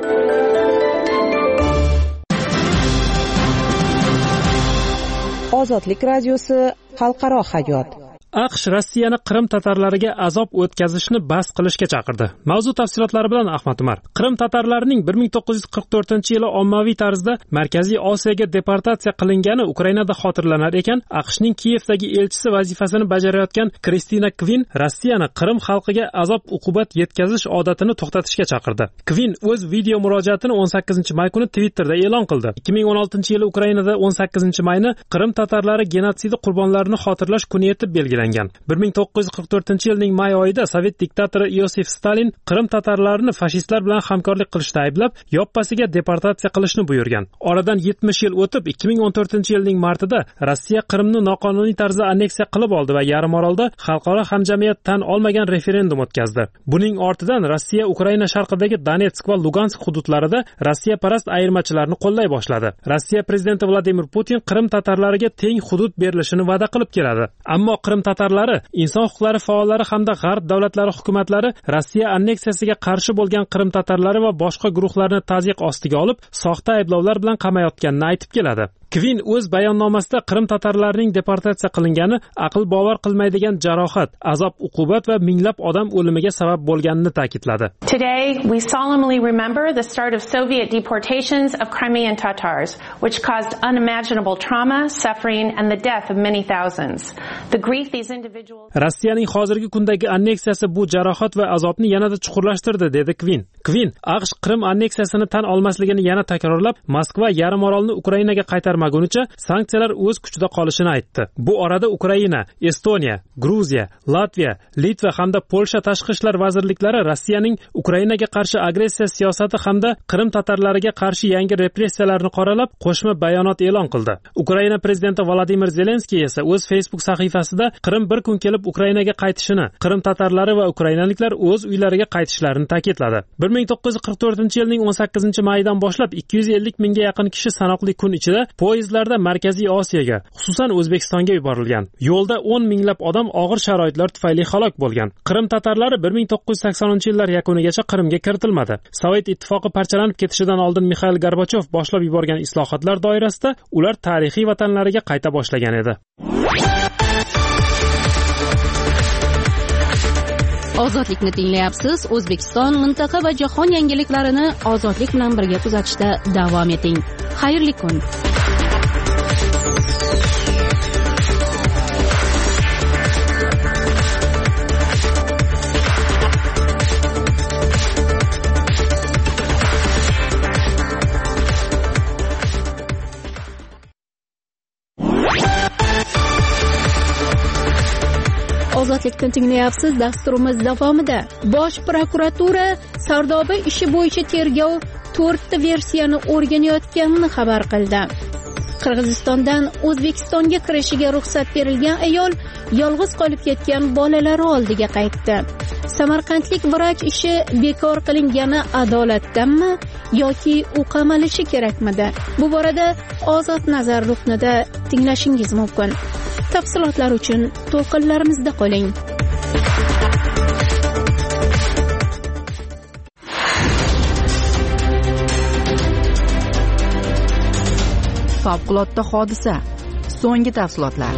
Speaker 7: Ozodlik radiosi xalqaro hayot.
Speaker 3: AQSh Rossiyani Qrim tatarlariga azob o'tkazishni bas qilishga chaqirdi. Mavzu tafsilotlari bilan Ahmad Umar. Qrim tatarlarining 1944-yili ommaviy tarzda Markaziy Osiyoga deportatsiya qilingani Ukrainada xotirlanar ekan, AQShning Kiyevdagi elchisi vazifasini bajarayotgan Kristina Kvin Rossiyani Qrim xalqiga azob-uqubat yetkazish odatini to'xtatishga chaqirdi. Kvin o'z video murojaatini 18-may kuni Twitterda e'lon qildi. 2016-yili Ukrainada 18-mayni Qrim tatarlari genotsidi qurbonlarini xotirlash kuni etib belgilangan. 1944-yilning may oyida Sovet diktatori Iosif Stalin Qrim tatarlarini fashistlar bilan hamkorlik qilishda ayblab, yoppasiga deportatsiya qilishni buyurgan. Oradan 70 yil o'tib, 2014-yilning martida Rossiya Qrimni noqonuniy tarzda anneksiya qilib oldi va yarim orolda xalqaro hamjamiyat tan olmagan referendum o'tkazdi. Buning ortidan Rossiya Ukraina sharqidagi Donetsk va Lugansk hududlarida Rossiya parast ayirmachilarni qo'llay boshladi. Rossiya prezidenti Vladimir Putin Qrim tatarlariga teng hudud berilishini va'da qilib keladi. Ammo Qrim tatarlari, inson huquqlari faollari hamda g'arb davlatlari hukumatlari Rossiya anneksiyasiga qarshi bo'lgan Qrim tatarlari va boshqa guruhlarni tazyiq ostiga olib, soxta ayblovlar bilan qamayotganini aytib keladi. Kvin o'z bayonnomasida Qrim tatarlarining deportatsiya qilingani aql bovar qilmaydigan jarohat, azob-uqubat va minglab odam o'limiga sabab bo'lganini ta'kidladi.
Speaker 10: Today we solemnly remember the start of Soviet deportations of Crimean Tatars, which caused unimaginable trauma, suffering and the death of many thousands. The grief these individuals
Speaker 3: Rossiyaning hozirgi kundagi anneksiyasi bu jarohat va azobni yanada chuqurlashtirdi, dedi Kvin. Kvin AQSh Qrim anneksiyasini tan olmasligini yana takrorlab, Moskva yarim orolni Ukrainaga qaytarmoqchi o'zgarmagunicha sanksiyalar o'z kuchida qolishini aytdi. Bu orada Ukraina, Estoniya, Gruziya, Latviya, Litva hamda Polsha tashqi ishlar vazirliklari Rossiyaning Ukrainaga qarshi agressiya siyosati hamda Qrim tatarlariga qarshi yangi repressiyalarni qoralab, qo'shma bayonot e'lon qildi. Ukraina prezidenti Vladimir Zelenskiy esa o'z Facebook sahifasida Qrim bir kun kelib Ukrainaga qaytishini, Qrim tatarlari va ukrainaliklar o'z uylariga qaytishlarini ta'kidladi. 1944-yilning 18-mayidan boshlab 250 mingga yaqin kishi sanoqli kun ichida poyezdlarda Markaziy Osiyoga, xususan O'zbekistonga yuborilgan. Yo'lda 10 minglab odam og'ir sharoitlar tufayli halok bo'lgan. Qrim tatarlari 1980-yillar yakunigacha Qrimga kiritilmadi. Sovet ittifoqi parchalanib ketishidan oldin Mikhail Gorbachev boshlab yuborgan islohotlar doirasida ular tarixiy vatanlariga qayta boshlagan edi.
Speaker 1: Ozodlikni tinglayapsiz. O'zbekiston, mintaqa va jahon yangiliklarini ozodlik bilan birga kuzatishda davom eting. Xayrli kun. Ozodlikni tinglayapsiz. Dasturimiz davomida Bosh prokuratura Sardoba ishi bo'yicha tergov 4 ta versiyani o'rganayotganini xabar qildi. Qirg'izistondan O'zbekistonga kirishiga ruxsat berilgan ayol yolg'iz qolib ketgan bolalari oldiga qaytdi. Samarqandlik vrach ishi bekor qilingani adolatdanmi yoki u qamalishi kerakmidi? Bu borada Ozod nazar ruknida tinglashingiz mumkin. Tafsilotlar uchun to'lqinlarimizda qoling.
Speaker 11: Favqulodda hodisa. So'nggi tafsilotlar.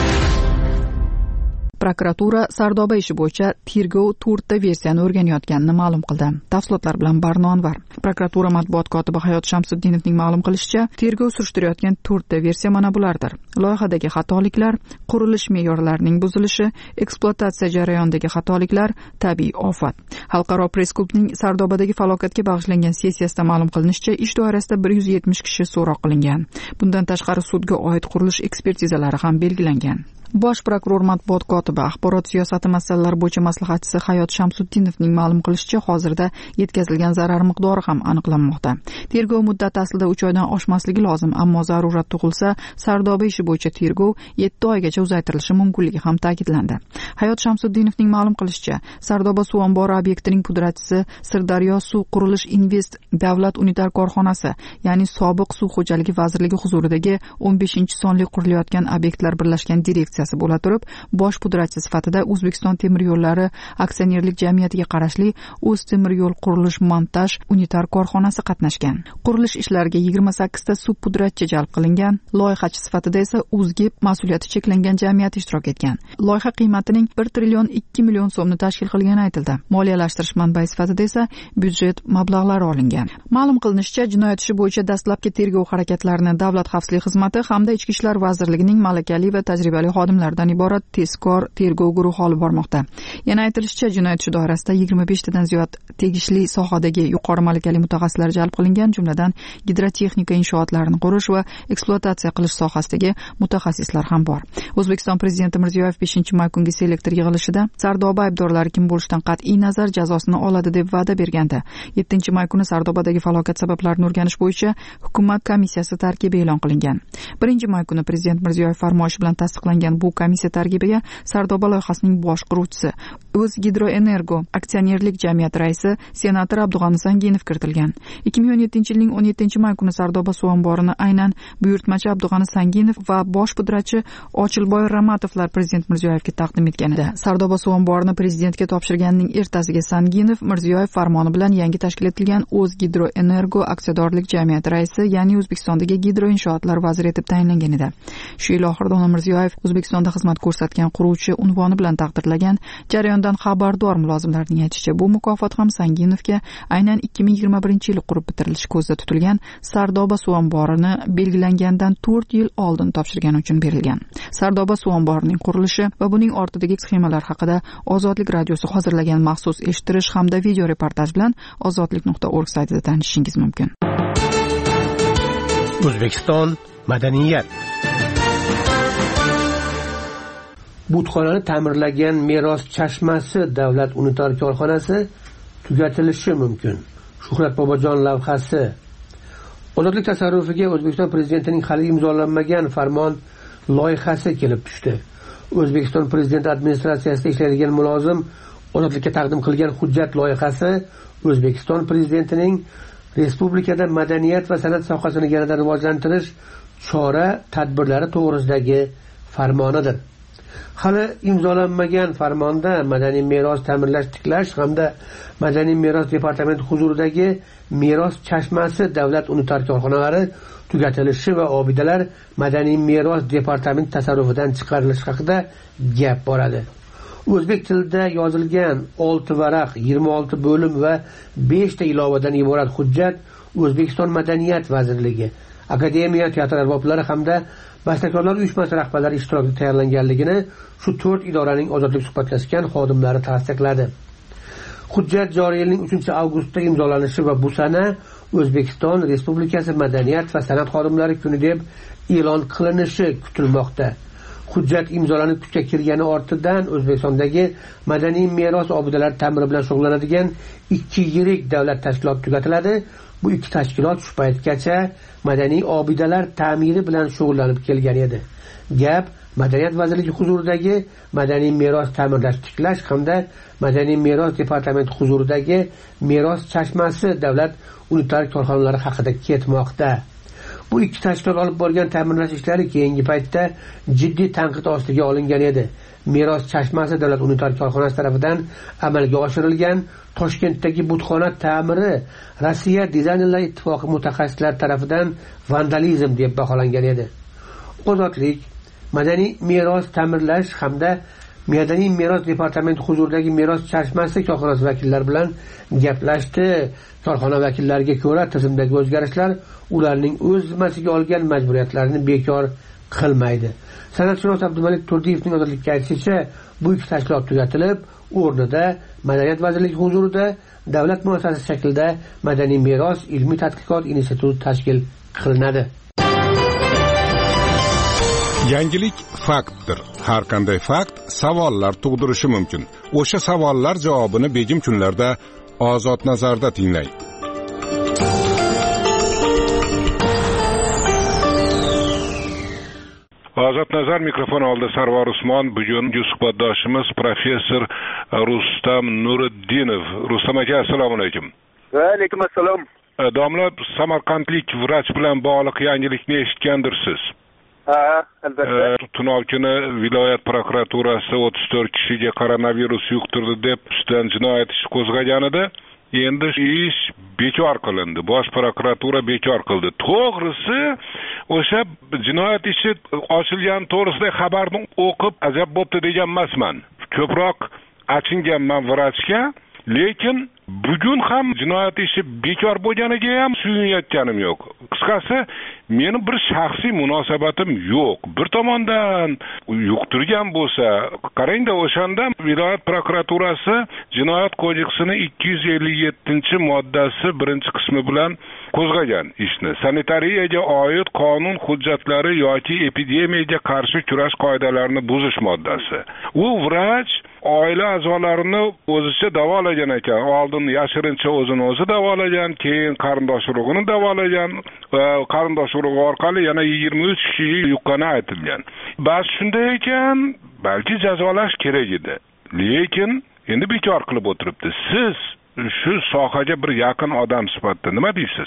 Speaker 11: Prokuratura Sardoba ishi bo'yicha tergov 4 ta versiyani o'rganayotganini ma'lum qildi. Tafsilotlar bilan Barno Anvar. Prokuratura matbuot kotibi Hayot Shamsuddinovning ma'lum qilishicha, tergov surishtirayotgan 4 ta versiya mana bulardir. Loyihadagi xatoliklar, qurilish me'yorlarining buzilishi, ekspluatatsiya jarayonidagi xatoliklar, tabiiy ofat. Xalqaro press-klubning Sardobadagi falokatga bag'ishlangan sessiyasida ma'lum qilinishicha, ish doirasida 170 kishi so'roq qilingan. Bundan tashqari sudga oid qurilish ekspertizalari ham belgilangan. Bosh prokuror matbuot kotibi axborot siyosati masalalari bo'yicha maslahatchisi Hayot Shamsuddinovning ma'lum qilishicha, hozirda yetkazilgan zarar miqdori ham aniqlanmoqda. Tergov muddati aslida 3 oydan oshmasligi lozim, ammo zarurat tug'ilsa, Sardoba ishi bo'yicha tergov 7 oygacha uzaytirilishi mumkinligi ham ta'kidlandi. Hayot Shamsuddinovning ma'lum qilishicha, Sardoba suv ombori obyektining pudratchisi Sirdaryo suv qurilish invest davlat unitar korxonasi, ya'ni sobiq suv xo'jaligi vazirligi huzuridagi 15-sonli qurilayotgan obyektlar birlashgan direksiya bo'la turib, bosh pudratchi sifatida O'zbekiston temir yo'llari aksionerlik jamiyatiga qarashli O'z temir yo'l qurilish montaj unitar korxonasi qatnashgan. Qurilish ishlariga 28 ta subpudratchi jalb qilingan. Loyihachi sifatida esa O'zgep mas'uliyati cheklangan jamiyat ishtirok etgan. Loyiha qiymatining 1 trillion 2 million so'mni tashkil qilgani aytildi. Moliyalashtirish manbai sifatida esa byudjet mablag'lari olingan. Ma'lum qilinishicha, jinoyat ishi bo'yicha dastlabki tergov harakatlarini Davlat xavfsizlik xizmati hamda Ichki ishlar vazirligining malakali va tajribali xodimlardan iborat tezkor tergov guruhi olib bormoqda. Yana aytilishicha, jinoyat ishi doirasida 25 tadan ziyod tegishli sohadagi yuqori malakali mutaxassislar jalb qilingan, jumladan gidrotexnika inshootlarini qurish va ekspluatatsiya qilish sohasidagi mutaxassislar ham bor. O'zbekiston prezidenti Mirziyoyev 5-may kungi selektor yig'ilishida Sardoba aybdorlari kim bo'lishidan qat'iy nazar jazosini oladi deb va'da bergandi. 7-may kuni Sardobadagi falokat sabablarini o'rganish bo'yicha hukumat komissiyasi tarkibi e'lon qilingan. 1-may kuni prezident Mirziyoyev farmoyishi bilan tasdiqlangan bu komissiya tarkibiga Sardoba loyihasining bosh quruvchisi, O'zgidroenergo aksionerlik jamiyati raisi senator Abdug'ani Sanginov kiritilgan. 2017-yilning 17-may kuni Sardoba suv omborini aynan buyurtmachi Abdug'ani Sanginov va bosh pudratchi Ochilboy Ramatovlar prezident Mirziyoyevga taqdim etgan edi. Sardoba suv omborini prezidentga topshirganning ertasiga Sanginov Mirziyoyev farmoni bilan yangi tashkil etilgan O'zgidroenergo aksiyadorlik jamiyati raisi, ya'ni O'zbekistondagi gidroinshootlar vaziri etib tayinlangan edi. Shu yil oxirida Mirziyoyev O'zbekistonda xizmat ko'rsatgan quruvchi unvoni bilan taqdirlagan. Jarayondan xabardor mulozimlarning aytishicha, bu mukofot ham Sanginovga aynan 2021-yil qurib bitirilishi ko'zda tutilgan Sardoba suv omborini belgilangandan 4 yil oldin topshirgani uchun berilgan. Sardoba suv omborining qurilishi va buning ortidagi sxemalar haqida Ozodlik radiosi hozirlagan maxsus eshittirish hamda video reportaj bilan ozodlik.org saytida tanishishingiz mumkin.
Speaker 8: O'zbekiston madaniyat. Butxonani ta'mirlagan Meros chashmasi davlat unitar korxonasi tugatilishi mumkin. Shuhrat Bobojon lavhasi. Ozodlik tasarrufiga O'zbekiston prezidentining hali imzolanmagan farmon loyihasi kelib tushdi. O'zbekiston prezidenti administratsiyasida ishlaydigan mulozim ozodlikka taqdim qilgan hujjat loyihasi O'zbekiston prezidentining respublikada madaniyat va san'at sohasini yanada rivojlantirish chora-tadbirlari to'g'risidagi farmonidir. Hali imzolanmagan farmonda madaniy meros ta'mirlash, tiklash hamda madaniy meros departamenti huzuridagi Meros chashmasi davlat unitar korxonalari tugatilishi va obidalar madaniy meros departamenti tasarrufidan chiqarilishi haqida gap boradi. O'zbek tilida yozilgan 6 varaq, 26 bo'lim va 5 ta ilovadan iborat hujjat O'zbekiston Madaniyat vazirligi, akademiya, teatr arboblari hamda bastakorlar uyushmasi rahbarlari ishtirokida tayyorlanganligini shu 4 idoraning ozodlik suhbatlashgan xodimlari tasdiqladi. Hujjat joriy yilning 3-avgustda imzolanishi va bu sana O'zbekiston Respublikasi Madaniyat va san'at xodimlari kuni deb e'lon qilinishi kutilmoqda. Hujjat imzolanib kuchga kirgani ortidan O'zbekistondagi madaniy meros obidalari ta'miri bilan shug'ullanadigan 2 yirik davlat tashkiloti tugatiladi. Bu 2 tashkilot shu paytgacha madaniy obidalar ta'miri bilan shug'ullanib kelgan edi. Gap Madaniyat vazirligi huzuridagi madaniy meros ta'mirlash, tiklash hamda madaniy meros departamenti huzuridagi Meros chashmasi davlat unitar korxonalari haqida ketmoqda. Bu 2 tashkilot olib borgan ta'mirlash ishlari keyingi paytda jiddiy tanqid ostiga olingan edi. Meros chashmasi davlat unitar korxonasi tomonidan amalga oshirilgan Toshkentdagi butxona ta'miri Rossiya dizaynerlar ittifoqi mutaxassislari tomonidan vandalizm deb baholangan edi. Ozodlik madaniy meros ta'mirlash hamda madaniy meros departamenti huzuridagi Meros chashmasi korxonasi vakillari bilan gaplashdi. Korxona vakillariga ko'ra tizimdagi o'zgarishlar ularning o'z zimmasiga olgan majburiyatlarini bekor qilmaydi. San'atshunos Abdumalik Turdiyevning ozodlikka aytishicha, bu 2 tashkilot tugatilib, o'rnida Madaniyat vazirligi huzurida davlat muassasasi shaklida Madaniy meros ilmiy tadqiqot instituti tashkil qilinadi.
Speaker 6: Yangilik faktdir. Har qanday fakt savollar tug'dirishi mumkin. O'sha savollar javobini begim kunlarda Ozod nazarda tinglang. Ozod nazar mikrofon oldi Sarvar Usmon. Bugungi suhbatdoshimiz professor Rustam Nuriddinov. Rustam aka, assalomu alaykum.
Speaker 12: Va alaykum assalom.
Speaker 6: Domla, samarqandlik vrach bilan bog'liq yangilikni eshitgandirsiz.
Speaker 12: Albatta.
Speaker 6: Tunovkuni viloyat prokuraturasi 34 kishiga koronavirus yuqtirdi deb ustidan jinoyat ishi qo'zg'agan edi. Endi ish bekor qilindi. Bosh prokuratura bekor qildi. To'g'risi, o'sha jinoyat ishi ochilgan to'g'risidagi xabarni o'qib ajab bo'pti degan emasman. Ko'proq achinganman vrachga, lekin bugun ham jinoyat ishi bekor bo'lganiga ham suyunayotganim yo'q. Qisqasi, meni bir shaxsiy munosabatim yo'q. Bir tomondan yuqtirgan bo'lsa, qarangda, o'shanda viloyat prokuraturasi Jinoyat kodeksining 257-moddasi 1-qismi bilan qo'zg'agan ishni. Sanitariyaga oid qonun hujjatlari yoki epidemiyaga qarshi kurash qoidalarini buzish moddasi. U vrach oila a'zolarini o'zicha davolagan ekan. Oldin yashirincha o'zini o'zi davolagan, keyin qarindosh urug'ini davolagan va qarindosh urug'i orqali yana 23 kishiga yuqqani aytilgan. Bas shunday ekan, balki jazolash kerak edi. Lekin endi bekor qilib o'tiribdi. Siz shu sohaga bir yaqin odam sifatida nima deysiz?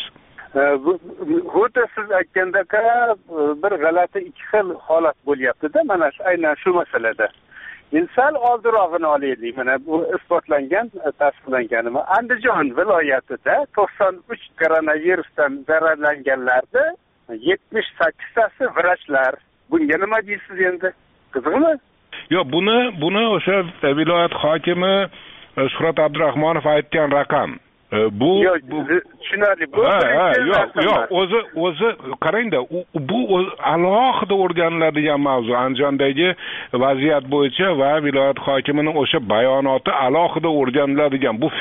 Speaker 12: Xuddi siz aytgandek bir g'alati 2 xil holat bo'lyapti-da, mana aynan shu masalada. Sal oldirog'ini olaylik. Mana bu isbotlangan, tasdiqlanganmi? Andijon viloyatida 93 koronavirusdan zararlanganlarda 78 tasi vrachlar. Bunga nima deysiz endi? Qiziqmi?
Speaker 6: Yo'q, buni o'sha viloyat hokimi Shuhrat Abdurahmonov aytgan raqam. Bu
Speaker 12: tushunarli.
Speaker 6: Yo'q, o'zi qarangda, bu alohida o'rganiladigan mavzu. Andijondagi vaziyat bo'yicha va viloyat hokimining o'sha bayonoti alohida o'rganiladigan. Bu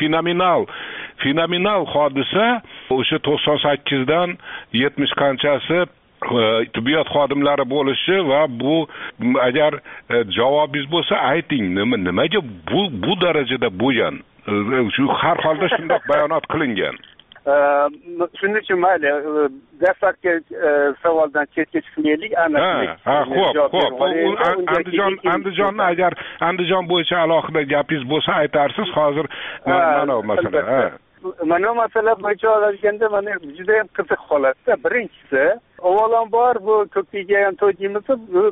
Speaker 6: fenomenal hodisa. O'sha 98 dan 70 qanchasi tibbiyot xodimlari bo'lishi va bu agar javobingiz bo'lsa ayting, nimaga bu darajada bo'lgan? Shu har holda shunday bayonot qilingan.
Speaker 12: Shuning uchun mayli dastlabki savoldan chetga chiqmaylik.
Speaker 6: Xo'p. Andijonni agar Andijon bo'yicha alohida gapingiz bo'lsa aytarsiz. Hozir mana masala.
Speaker 12: Mana masala bo'yicha olganda mana juda ham qiziq holatda. Birinchisi, avvalambor bu ko'paygan to'yimiz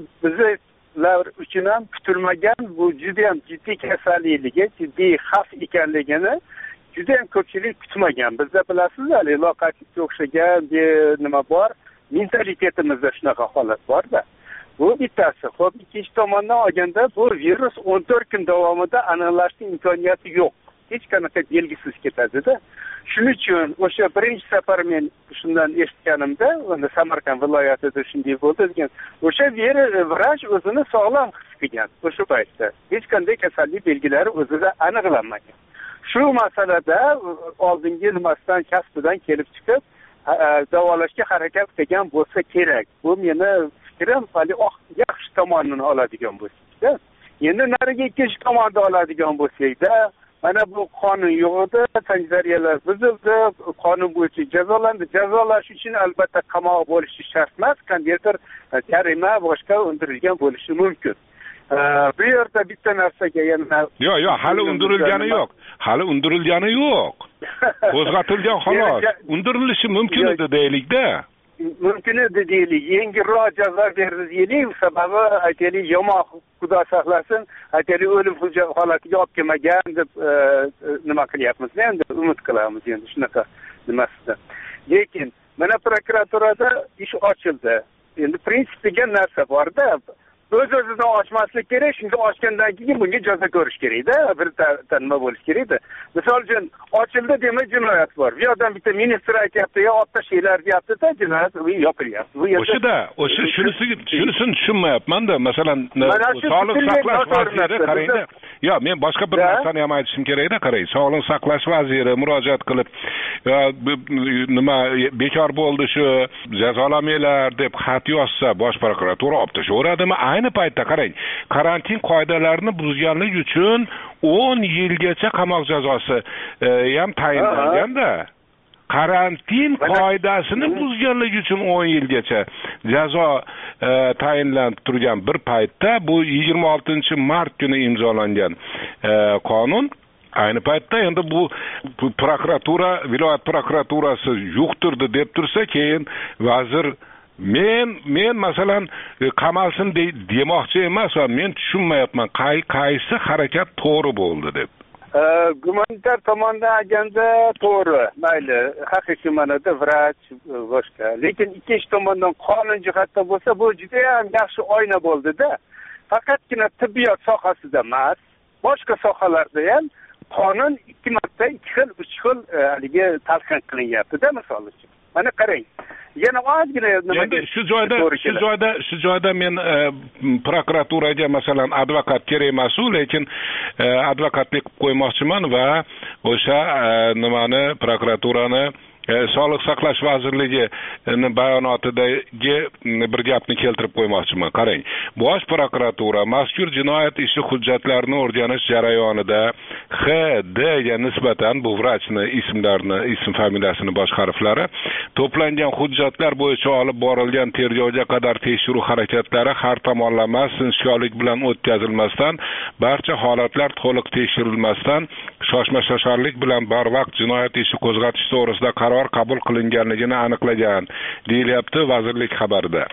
Speaker 12: bizlar uchun ham kutilmagan bu juda ham jiddiy kasallikligi, jiddiy xavf ekanligini juda ham ko'pchilik kutmagan. Bizda bilasizlar, loqaydlikka o'xshagan nima bor, mentalitetimizda shunaqa holat bor-da. Bu bittasi. Xo'p, ikkinchi tomondan olganda bu virus 14 kun davomida aniqlashning imkoniyati yo'q. Hech qanaqa belgisiz ketadi-da. Shuning uchun o'sha birinchi safar men shundan eshitganimda, Samarqand viloyatida shunday bo'ldi degan. O'sha vrach o'zini sog'lom his qilgan o'sha paytda. Hech qanday kasallik belgilari o'zida aniqlanmagan. Shu masalada oldingi nimasidan kasbidan kelib chiqib davolashga harakat qilgan bo'lsa kerak. Bu meni fikrim, hali yaxshi tomonini oladigan bo'lsak-da. Endi nariga ikkinchi tomonni oladigan bo'lsak-da, mana bu qonun yo'q edi, sanitariyalar buzildi, qonun bo'yicha jazolandi. Jazolash uchun albatta qamoq bo'lishi shart emas, qandaydir jarima boshqa undirilgan bo'lishi mumkin. Bu yerda bitta narsaga yana
Speaker 6: yo'q, hali undirilgani yo'q. Hali undirilgani yo'q. Qo'zg'atilgan xolos. Undirilishi mumkin edi deylik-da.
Speaker 12: Mumkin edi deylik. Yengilroq jazo berdi deylik, sababi aytaylik yomon Xudo saqlasin, aytaylik o'lim holatiga olib kelmagan deb nima qilyapmiz, endi umid qilamiz endi shunaqa nimasida. Lekin mana prokuraturada ish ochildi. Endi prinsip degan narsa bor-da. O'z-o'zidan ochmaslik kerak, shunga ochgandan keyin bunga jazo ko'rish kerak-da, bir nima bo'lish kerak-da. Misol uchun, ochildi demak jinoyat bor. Bu yerdan bitta ministr aytayapti, yo otda şeylar deyapti-da, jinoyat yopilyapti.
Speaker 6: O'sha shunisini tushunmayapman-da. Masalan, sog'liqni saqlash vaziri qarangda. Yo, men boshqa bir narsani ham aytishim kerak-da, qarang. Sog'liqni saqlash vaziri murojaat qilib, nima bekor bo'ldi shu jazolamanglar deb xat yozsa, bosh prokuratura olib tashlaveradimi? Ayni paytda qarang, karantin qoidalarini buzganlik uchun 10 yilgacha qamoq jazosi ham tayinlangan-da. Karantin qoidasini buzganlik uchun 10 yilgacha jazo tayinlanib turgan bir paytda bu 26-mart kuni imzolangan qonun. Ayni paytda endi bu prokuratura, viloyat prokuraturasi yuqtirdi deb tursa, keyin vazir men masalan qamalsin demoqchi emas va men tushunmayapman qaysi harakat to'g'ri bo'ldi deb.
Speaker 12: Gumanitar tomondan olganda to'g'ri, mayli, haqiqiy ma'noda vrach boshqa. Lekin ikkinchi tomondan qonun jihatdan bo'lsa, bu juda ham yaxshi oyna bo'ldi-da. Faqatgina tibbiyot sohasida emas, boshqa sohalarda ham qonun 2 marta, 2 xil, 3 xil haligi talqin qilinyapti-da, misol uchun. Mana qarang. Yana ozgina
Speaker 6: endi shu joyda men prokuraturaga masalan advokat kerak emas-u, lekin advokatlik qilib qo'ymoqchiman va o'sha nimani prokuraturani Sog'liqni saqlash vazirligi bayonotidagi bir gapni keltirib qo'ymoqchiman. Qarang, Bosh prokuratura mazkur jinoyat ishi hujjatlarini o'rganish jarayonida H.D.ga nisbatan bu vrachni ism familiyasini bosh harflari to'plangan hujjatlar bo'yicha olib borilgan tergovga qadar tekshiruv harakatlari har tomonlama sinchkovlik bilan o'tkazilmasdan, barcha holatlar to'liq tekshirilmasdan, shoshma-shosharlik bilan barvaqt jinoyat ishi qo'zg'atish to'g'risida qaror qabul qilinganligini aniqlagan deyilyapti vazirlik xabarida.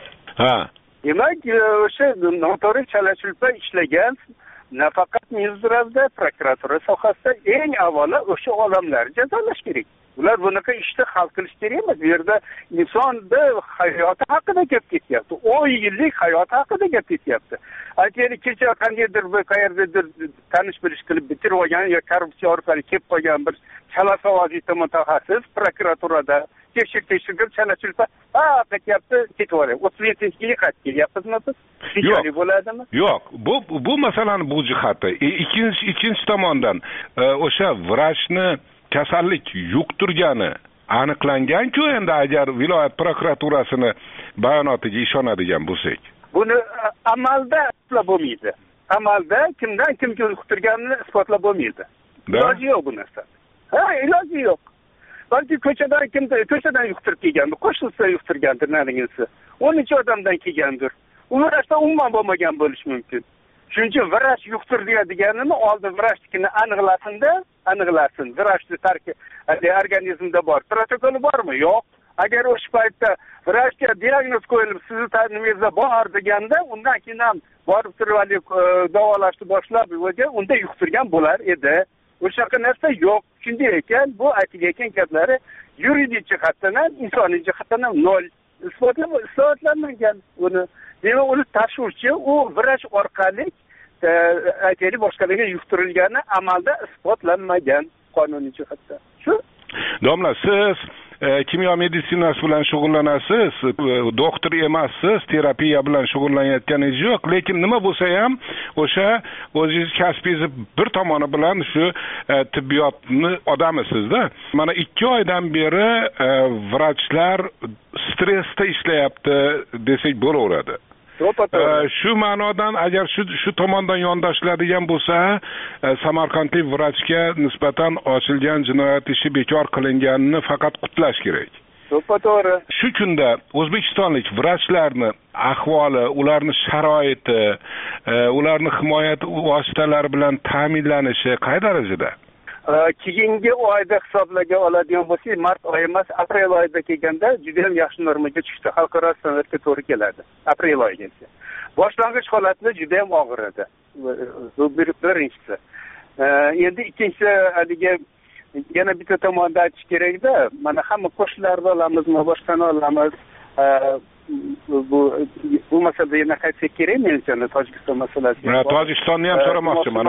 Speaker 12: Demak, o'sha noto'g'ri chala-chulpa ishlagan nafaqat Mizrazda, prokuratura sohasida eng avvalo o'sha odamlarni jazolash kerak. Ular bunaqa ishni hal qilish kerak emas. Bu yerda insonni hayoti haqida gap ketyapti. 10 yillik hayot haqida gap ketyapti. Aytaylik, kecha qandaydir bir qayerdadir tanish-bilish qilib bitirib olgan yo korrupsiya orqali kelib qolgan bir chalasavozita mutaxassis prokuraturada tekshirib chala-chulpa ketyapti, ketaveradi. 37-ga qaytib kelyapmizmi biz? Yo'q bo'ladimi?
Speaker 6: Yo'q. Bu masalani bu jihati. Ikkinchi tomondan o'sha vrachni kasallik yuqtirgani aniqlangan-ku, endi agar viloyat prokuraturasini bayonotiga ishonadigan bo'lsak.
Speaker 12: Buni amalda isbotlab bo'lmaydi. Amalda kimdan kimga yuqtirganini isbotlab bo'lmaydi. Iloji yo'q bu narsa. Iloji yo'q. Balki ko'chadan yuqtirib kelgandir, qo'shilsa yuqtirgandir, narigisi. 10 odamdan kelgandir. U narsa umuman bo'lmagan bo'lishi mumkin. Shuning uchun vrach yuqtirdi deganini oldin vrachnikini aniqlasin. Vrachni tarki organizmda bor. Protokoli bormi? Yo'q. Agar o'sha paytda vrachga diagnoz qo'yilib, sizni taningizda bor deganda, undan keyin ham borib turib davolashni boshlab, unda yuqtirgan bo'lar edi. O'shaqa narsa yo'q. Shunday ekan, bu aytilgan gaplari yuridik jihatdan ham, insoniy jihatdan ham nol. Isbotlanmagan uni. Demak, uni tashuvchi u vrach orqali aytaylik boshqalarga yuqtirilgani amalda isbotlanmagan qonuniy jihatdan. Shu.
Speaker 6: Domla, siz kimyo meditsinasi bilan shug'ullanasiz, doktor emassiz, terapiya bilan shug'ullanayotganingiz yo'q, lekin nima bo'lsa ham o'sha o'zingiz kasbingiz bir tomoni bilan shu tibbiyotni odamisiz-da. Mana 2 oydan beri vrachlar stressda ishlayapti desak bo'laveradi. Shu ma'nodan agar shu tomondan yondashiladigan bo'lsa, samarqandlik vrachga nisbatan ochilgan jinoyat ishi bekor qilinganini faqat qutlash kerak.
Speaker 12: To'g'ri.
Speaker 6: Shu kunda o'zbekistonlik vrachlarni ahvoli, ularning sharoiti, ularning himoya vositalari bilan ta'minlanishi qay darajada?
Speaker 12: Keyingi oyda hisoblaga oladigan bo'lsak, mart oyi emas, aprel oyida kelganda juda ham yaxshi normaga tushdi. Xalqaro standartga to'g'ri keladi. Aprel oyigacha. Boshlang'ich holatda juda ham og'ir edi. Bu birinchisi. Endi ikkinchisi haliga yana bitta tomonda aytish kerak-da, mana hamma qo'shnilarni olamizmi, boshqani olamiz. Bu masalada yana qaytsak kerak menimcha, Tojikiston masalasi.
Speaker 6: Tojikistonni ham so'ramoqchiman.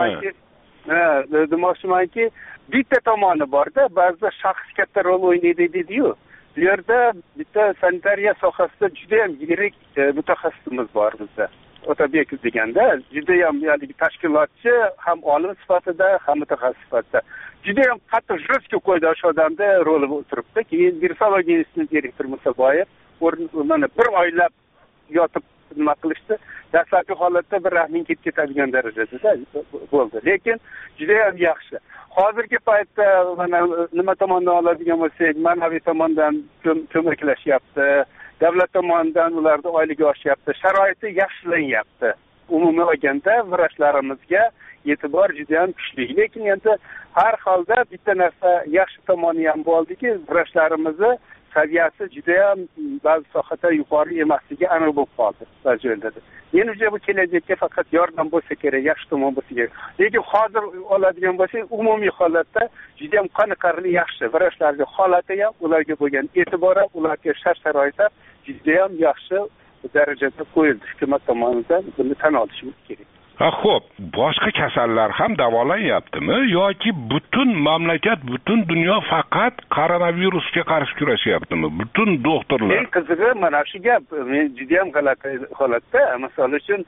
Speaker 12: Demoqchimanki, bitta tomoni bor-da, ba'zida shaxs katta rol o'ynaydi dedi-yu. Bu yerda bitta sanitariya sohasida juda ham yirik mutaxassisimiz bor bizda. Otabekov deganda, juda ham tashkilotchi, ham olim sifatida, ham mutaxassis sifatida. Juda ham qattiq juristga qo'ydi o'sha odamda roli o'tiribdi. Keyin virusologiya instituti direktori Musaboyev mana 1 oylab yotib nima qilishdi. Dastlabki holatda bir rahming ketib ketadigan darajada bo'ldi. Lekin juda ham yaxshi. Hozirgi paytda mana nima tomondan oladigan bo'lsak, ma'naviy tomondan ko'maklashyapti. Davlat tomonidan ularni oyligi oshyapti. Sharoiti yaxshilanyapti. Umumiy olganda vrachlarimizga e'tibor juda ham kuchli. Lekin endi har holda bitta narsa yaxshi tomoni ham bo'ldiki, vrachlarimizni saviyasi juda ham ba'zi sohada yuqori emasligi aniq bo'lib qoldi ba'zi joylarda. Menimcha bu kelajakka faqat yordam bo'lsa kerak, yaxshi tomon bo'lsa kerak. Lekin hozir oladigan bo'lsak, umumiy holatda juda ham qoniqarli yaxshi. Vrachlarga holati ham, ularga bo'lgan e'tibor ham, ularga shart-sharoit ham juda ham yaxshi darajada qo'yildi. Hukumat tomonidan buni tan olishimiz kerak.
Speaker 6: Xo'p, boshqa kasallar ham davolanyaptimi yoki butun mamlakat, butun dunyo faqat koronavirusga qarshi kurashyaptimi? Butun doktorlar.
Speaker 12: Eng qizig'i mana shu gap, men juda ham g'alati holatda, masalan uchun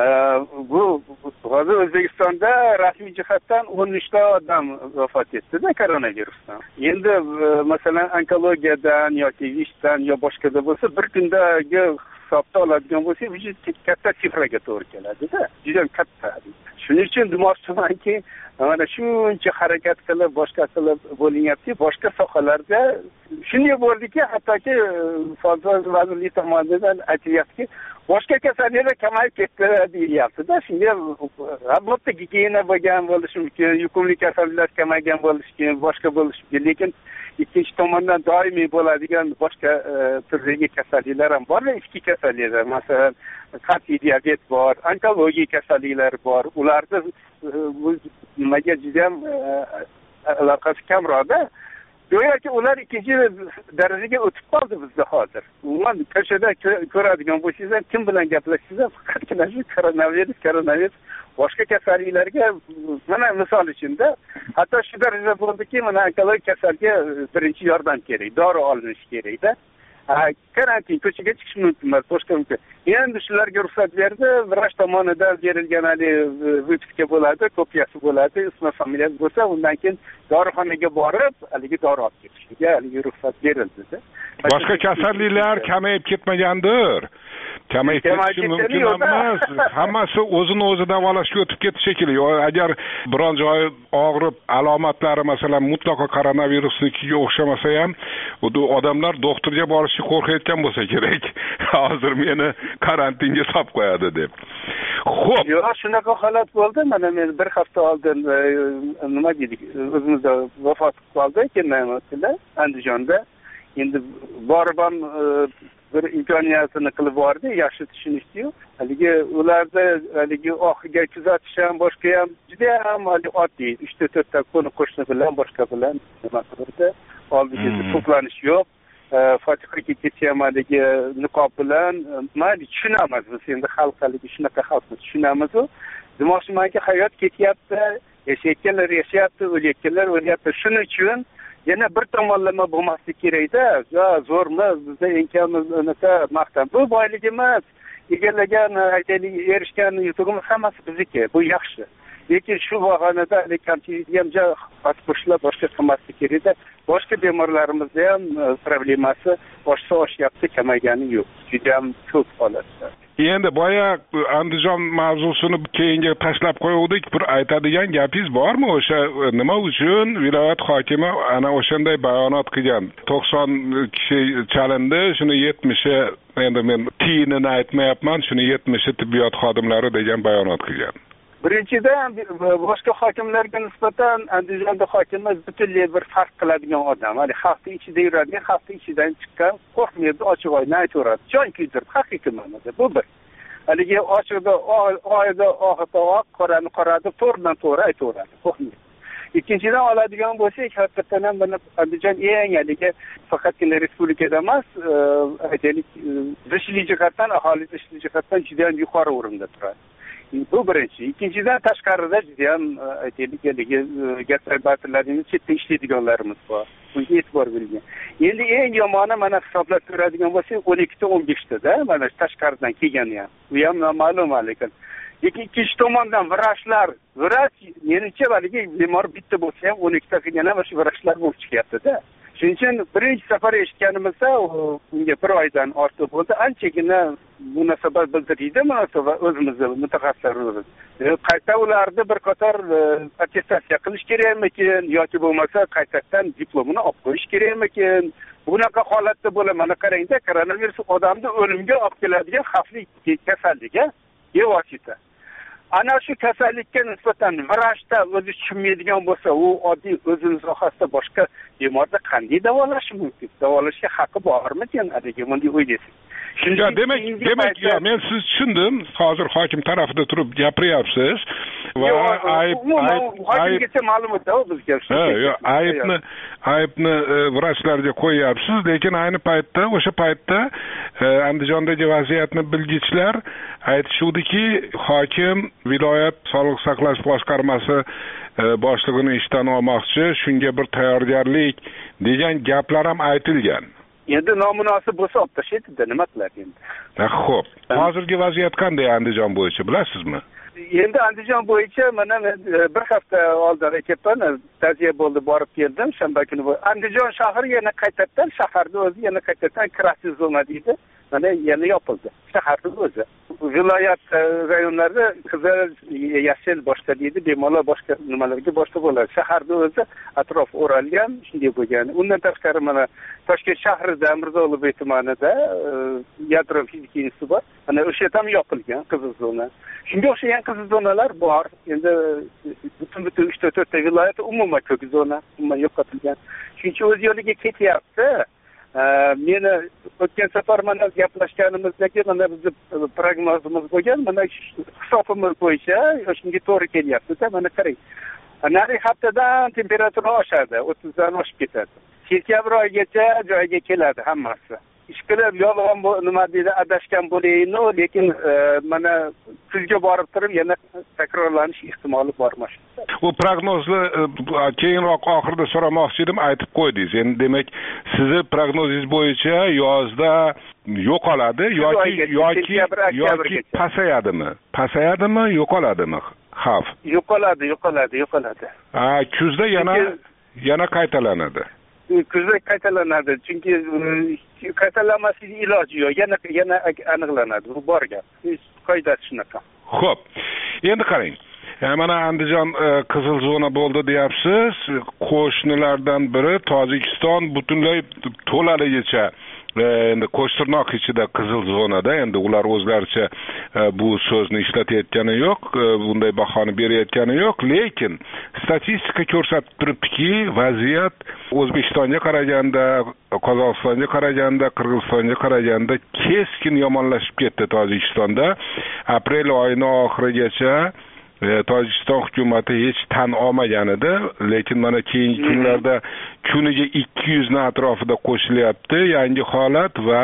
Speaker 12: bu hozir O'zbekistonda rasmiy jihatdan 13 ta odam vafot etdi-da koronavirusdan. Endi masalan onkologiyadan yoki ishdan yo boshqada bo'lsa bir kundagi hisobda oladigan bo'lsak, bu katta sifraga to'g'ri keladi-da. Juda katta. Shuning uchun demoqchimanki, mana shuncha harakat qilib, boshqa qilib bo'linyapti, boshqa sohalarda shunday bo'ldiki, hattoki vazirlik tomonidan aytilyaptiki, boshqa kasalliklar kamayib ketdi deyilyapti-da. Shunga albatta gigiyena bo'lgan bo'lishi mumkin, yuqumli kasalliklar kamaygan bo'lishi mumkin, boshqa bo'lishi mumkin, lekin ikkinchi tomondan doimiy bo'ladigan boshqa turdagi kasalliklar ham bor, ichki kasalliklar, masalan, qat'iy diabet bor, onkologiya kasalliklari bor. Ularda nimaga juda ham aloqasi kamroq-da. Go'yoki ular ikkinchi darajaga o'tib qoldi bizda hozir. Umuman ko'chada ko'radigan bo'lsangiz ham, kim bilan gaplashsangiz faqatgina shu koronavirus boshqa kasalliklarga, mana misol uchun-da, hatto shu darajada bo'ldiki, mana onkologik kasalga birinchi yordam kerak, dori olinishi kerak-da. karantin, ko'chaga chiqish mumkin emas, boshqa mumkin. Endi shularga ruxsat berdi, vrach tomonidan berilgan vyipska bo'ladi, kopiyasi bo'ladi, ismi familiyasi bo'lsa, undan keyin dorixonaga borib, haligi dori olib ketishga haligi ruxsat berildi.
Speaker 6: Boshqa kasalliklar kamayib ketmagandir. Kamayib ketishi mumkin emas. Hammasi o'zini o'zi davolashga o'tib ketishi shekilli. Agar biron joyi og'rib, alomatlari masalan mutlaqo koronavirusnikiga o'xshamasa ham, odamlar doktorga borishga qo'rqayotgan bo'lsa kerak. Hozir meni karantinga solib qo'yadi deb. Xo'p.
Speaker 12: Yo'q, shunaqa holat bo'ldi. Mana men bir hafta oldin nima dedik, o'zimizda vafot qildi, kelmayaptilar Andijonda. Endi borib ham bir imkoniyatini qilib bordi, yaxshi tushunishdi-yu. Haligi ularda haligi oxiga kuzatish ham boshqa ham juda ham oddiy. 3-4 ta qo'shni bilan boshqa bilan nima qildi? Oldiga to'planish yo'q. Fotihaga ketgan haligi niqob bilan mayli tushunamiz biz endi xalq haligi shunaqa xalqni tushunamiz-ku. Demoqchimanki, hayot ketyapti, yashayotganlar yashayapti, o'layotganlar o'lyapti. Shuning uchun yana bir tomonlama bo'lmaslik kerak-da. Zo'rmi bizda eng kam maqtan. Bu boylik emas. Egallagan, aytaylik, erishgan yutug'imiz hammasi bizniki. Bu yaxshi. Lekin shu bahonada kamchilikni ham qo'shilib boshqa qilmaslik kerak-da. Boshqa bemorlarimizda ham problemasi oshyapti, kamaygani yo'q. Juda ham ko'p holatda.
Speaker 6: Endi boya Andijon mavzusini keyinga tashlab qo'yuvdik, bir aytadigan gapingiz bormi? O'sha nima uchun viloyat hokimi ana o'shanday bayonot qilgan? 90 kishi chalindi, shuni 70i endi men tiyinini aytmayapman, shuni 70i tibbiyot xodimlari degan bayonot qilgan.
Speaker 12: Birinchidan boshqa hokimlarga nisbatan Andijonda hokimimiz butunlay bir farq qiladigan odam. Hali xalqning ichida yuradigan, xalqning ichidan chiqqan, qo'rqmaydi, ochiq oyna aytaveradi. Jon kuydirib, haqiqiy ma'noda bu bir. Haligi ochiqda oyda oq, qorani qora deb to'g'ridan to'g'ri aytaveradi, qo'rqmaydi. Ikkinchidan oladigan bo'lsak, haqiqatan ham buni Andijon eng haligi faqatgina respublikada emas, aytaylik, zishli jihatdan, aholi zishli jihatdan juda ham yuqori o'rinda turadi. Bu birinchi. Ikkinchidan tashqarida juda ham aytaylik, haligi gastroenterologlarning chetda ishlaydiganlarimiz bor. Bunga e'tibor berilgan. Endi eng yomoni mana hisoblab ko'radigan bo'lsak, 12 ta 15 ta da, mana tashqaridan kelgani ham. Bu ham noma'lum lekin. Lekin ikkinchi tomondan vrachlar, menimcha haligi bemor bitta bo'lsa ham 12 ta qilgani mana shu vrachlar bo'lib chiqyapti-da. Shuning uchun birinchi safar eshitganimizda unga bir oydan ortiq bo'ldi, anchagina munosabat bildirdi, munosabat o'zimizda mutaxassislar. Qayta ularni bir qator attestatsiya qilish kerakmikin yoki bo'lmasa qaytadan diplomini olib qo'yish kerakmikin? Bunaqa holatda bo'la, mana qarangda, koronavirus odamni o'limga olib keladigan xavfli kasallik-a, bevosita. Ana shu kasallikka nisbatan vrachda o'zi tushunmaydigan bo'lsa, u oddiy o'zini sohasida boshqa bemorda qanday davolashi mumkin? Davolashga haqqi bormikin? Haligi bunday o'ylaysiz.
Speaker 6: Shunga demak, men siz tushundim. Hozir hokim tarafida turib gapiryapsiz va
Speaker 12: hokimgacha ma'lumotda bizga
Speaker 6: aybni vrachlarga qo'yyapsiz, lekin ayni paytda o'sha paytda Andijondagi vaziyatni bilgichlar aytishuvdiki, hokim viloyat sog'liqni saqlash boshqarmasi boshlig'ini ishdan olmoqchi, shunga bir tayyorgarlik degan gaplar ham aytilgan.
Speaker 12: Endi nomunosib bo'lsa olib tashlaydi-da, nima qiladi endi?
Speaker 6: Xo'p, hozirgi vaziyat qanday Andijon bo'yicha bilasizmi?
Speaker 12: Endi Andijon bo'yicha mana bir hafta oldin aytibman, ta'ziya bo'ldi, borib keldim, shanba kuni. Andijon shahri yana qaytadan, shaharni o'zi yana qaytadan krasniy zona deydi. Mana yana yopildi. Shaharning o'zi. Viloyat rayonlarda qizil, yashil boshqa deydi, bemalol boshqa nimalarga boshqa bo'ladi. Shaharning o'zi atrof o'ralgan, shunday bo'lgan. Undan tashqari mana Toshkent shahrida, Mirzo Ulug'bek tumanida yadro fizika instituti bor. Ana o'sha ham yopilgan qizil zona. Shunga o'xshagan qizil zonalar bor. Endi butun 3-4 ta viloyatda umuman ko'k zona, umuman yo'qotilgan. Shuncha o'z yo'liga ketyapti. Meni o'tgan safar mana gaplashganimizdagi mana bizning prognozimiz bo'lgan, mana hisobimiz bo'yicha shunga to'g'ri kelyapti-da, mana qarang. Nari haftadan temperatura oshadi, 30 dan oshib ketadi. Sentyabr oyigacha joyiga keladi hammasi. ishqilib yolg'on nima deydi adashgan bo'layinu, lekin mana sizga borib turib yana takrorlanish ehtimoli bor mana shu.
Speaker 6: Bu prognozni keyinroq oxirida so'ramoqchi edim, aytib qo'ydingiz. Endi demak, sizni prognozingiz bo'yicha yozda yo'qoladi yoki pasayadimi, yo'qoladimi xavf? Yo'qoladi. Kuzda yana qaytalanadi.
Speaker 12: Kuzda qaytalanadi, chunki qaytalanmaslik iloji yo'q, yana aniqlanadi. Bu bor gap. Hech qoidasi shunaqa.
Speaker 6: Xo'p. Endi qarang. Mana Andijon qizil zona bo'ldi deyapsiz. Qo'shnilardan biri Tojikiston butunlay to'laligicha endi qo'shtirnoq ichida qizil zonada, endi ular o'zlaricha bu so'zni ishlatayotgani yo'q, bunday bahoni berayotgani yo'q, lekin statistika ko'rsatib turibdiki, vaziyat O'zbekistonga qaraganda, Qozog'istonga qaraganda, Qirg'izistonga qaraganda keskin yomonlashib ketdi Tojikistonda. Aprel oyining oxirigacha Tojikiston hukumati hech tan olmagan edi, lekin mana keyingi kunlarda kuniga 200 na atrofida qo'shilyapti yangi holat va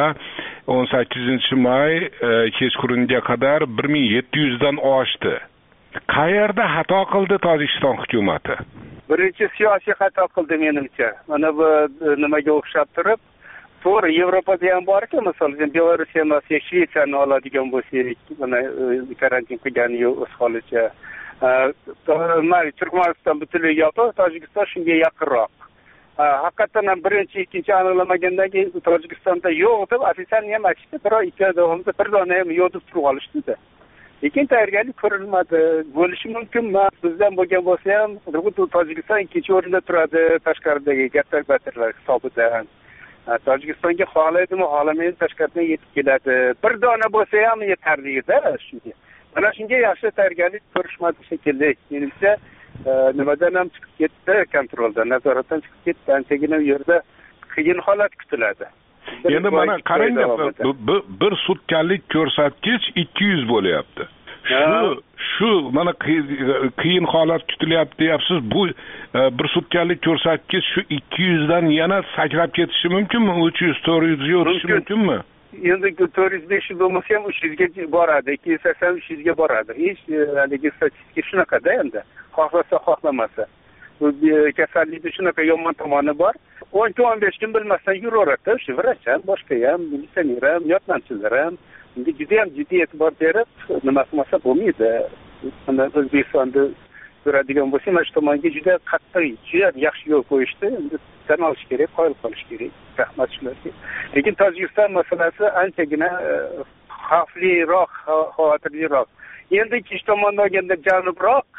Speaker 6: 18-may kechqurunga qadar 1700 dan oshdi. Qayerda xato qildi Tojikiston hukumati?
Speaker 12: Birinchi siyosiy xato qildi menimcha. Mana bu nimaga o'xshab turib, to'g'ri Yevropada ham bor-ku, masalan, Belarusga emas, Shvetsiyani oladigan bo'lsak, mana karantin qilgani yo'q o'z holicha. Turkmaniston butunlay yopiq, Tojikiston shunga yaqinroq. Haqiqatan ham birinchi, ikkinchi aniqlamagandan keyin Tojikistonda yo'q deb ofitsialni ham aytishdi, biroq ikki davomida bir dona ham yo'q deb turib olishdi. Lekin tayyorgarlik ko'rilmadi. Bo'lishi mumkin emas. Bizdan bo'lgan bo'lsa ham, Tojikiston ikkinchi o'rinda turadi tashqaridagi gap-batirlar hisobidan. Tojikistonga xohlaydimi, xohlamaydi tashqaridan yetib keladi. Bir dona bo'lsa ham yetarli-da shunga. Mana shunga yaxshi tayyorgarlik ko'rishmadi shekilli. Menimcha nimadan ham chiqib ketdi, kontroldan, nazoratdan chiqib ketdi. Anchagina u yerda qiyin holat kutiladi.
Speaker 6: Endi mana qarang, bir sutkalik ko'rsatkich 200 bo'lyapti. Shu mana qiyin holat kutilyapti deyapsiz. Bu bir sutkalik ko'rsatkich shu 200 dan yana sakrab ketishi mumkinmi? 300, 400 ga o'tishi mumkinmi?
Speaker 12: Endi 400-500 bo'lmasa ham 300 ga boradi, 280-300 ga boradi. Hech haligi statistika shunaqada endi. Xohlasa, xohlamasa. Bu kasallikning shunaqa yomon tomoni bor. 10-15 kun bilmasdan yuraveradi, shu vrach ham, boshqa ham, militsioner ham, yordamchilar ham. Endi juda ham jiddiy e'tibor berib, nima qilmasa bo'lmaydi. Mana O'zbekistonda ko'radigan bo'lsa, mana shu tomonga juda qattiq, juda yaxshi yo'l qo'yishdi. Endi tan olish kerak, qoyil qolish kerak. Rahmat shularga. Lekin Tojikiston masalasi anchagina xavfliroq, xavotirliroq. Endi ikkinchi tomondan olganda janub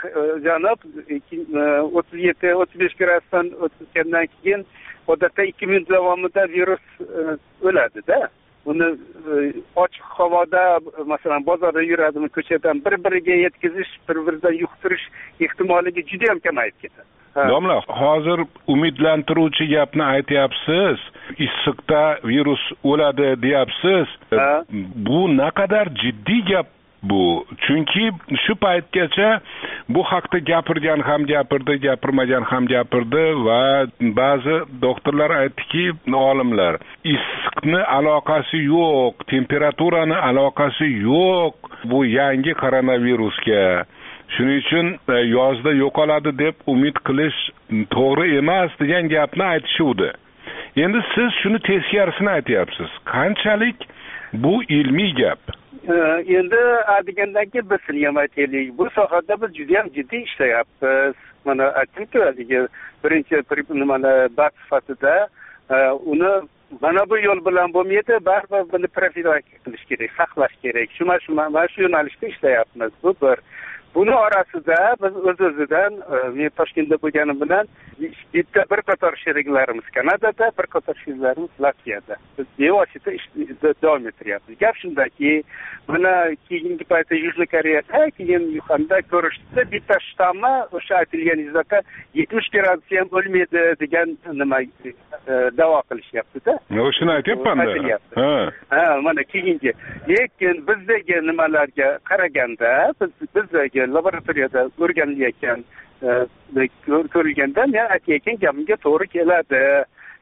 Speaker 12: 37-35 gradusdan o'tgandan keyin odatda 2 minut davomida virus o'ladi-da. Uni ochiq havoda, masalan, bozorda yuradimi, ko'chadan bir-biriga yetkazish, bir-biridan yuqtirish ehtimoligi juda ham kamayib ketadi.
Speaker 6: Domla, hozir umidlantiruvchi gapni aytyapsiz. Issiqda virus o'ladi deyapsiz. Bu naqadar jiddiy gap bu. Chunki shu paytgacha bu haqda gapirgan ham gapirdi, gapirmagan ham gapirdi va ba'zi doktorlar aytdiki, olimlar, issiqni aloqasi yo'q, temperaturani aloqasi yo'q bu yangi koronavirusga. Shuning uchun yozda yo'qoladi deb umid qilish to'g'ri emas degan gapni aytishuvdi. Endi siz shuni teskarisini aytyapsiz. Qanchalik bu ilmiy gap?
Speaker 12: Endi degandan keyin biz ham aytaylik. Bu sohada biz juda ham jiddiy ishlayapmiz. Mana aytdim-ku, birinchi nimani bat sifatida uni mana bu yo'l bilan bo'lmaydi, baribir buni profilaktika qilish kerak, saqlash kerak. Mana shu yo'nalishda ishlayapmiz. Bu bir. Buni orasida biz o'z-o'zidan, men Toshkentda bo'lganim bilan bitta bir qator sheriklarimiz Kanadada, bir qator sheriklarimiz Latviyada. Biz bevosita davom ettiryapmiz. Gap shundaki, mana keyingi paytda Yužniy Koreyada, keyin Yuxanda ko'rishdi, bitta shtammi o'sha aytilganingizda 70 gradus ham o'lmaydi degan nima da'vo qilishyapti-da.
Speaker 6: Shuni aytyapman-da.
Speaker 12: Mana keyingi. Lekin bizdagi nimalarga qaraganda, bizdagi laboratoriyada o'rganilayotgan ko'rilganda men aytayotgan gapimga to'g'ri keladi.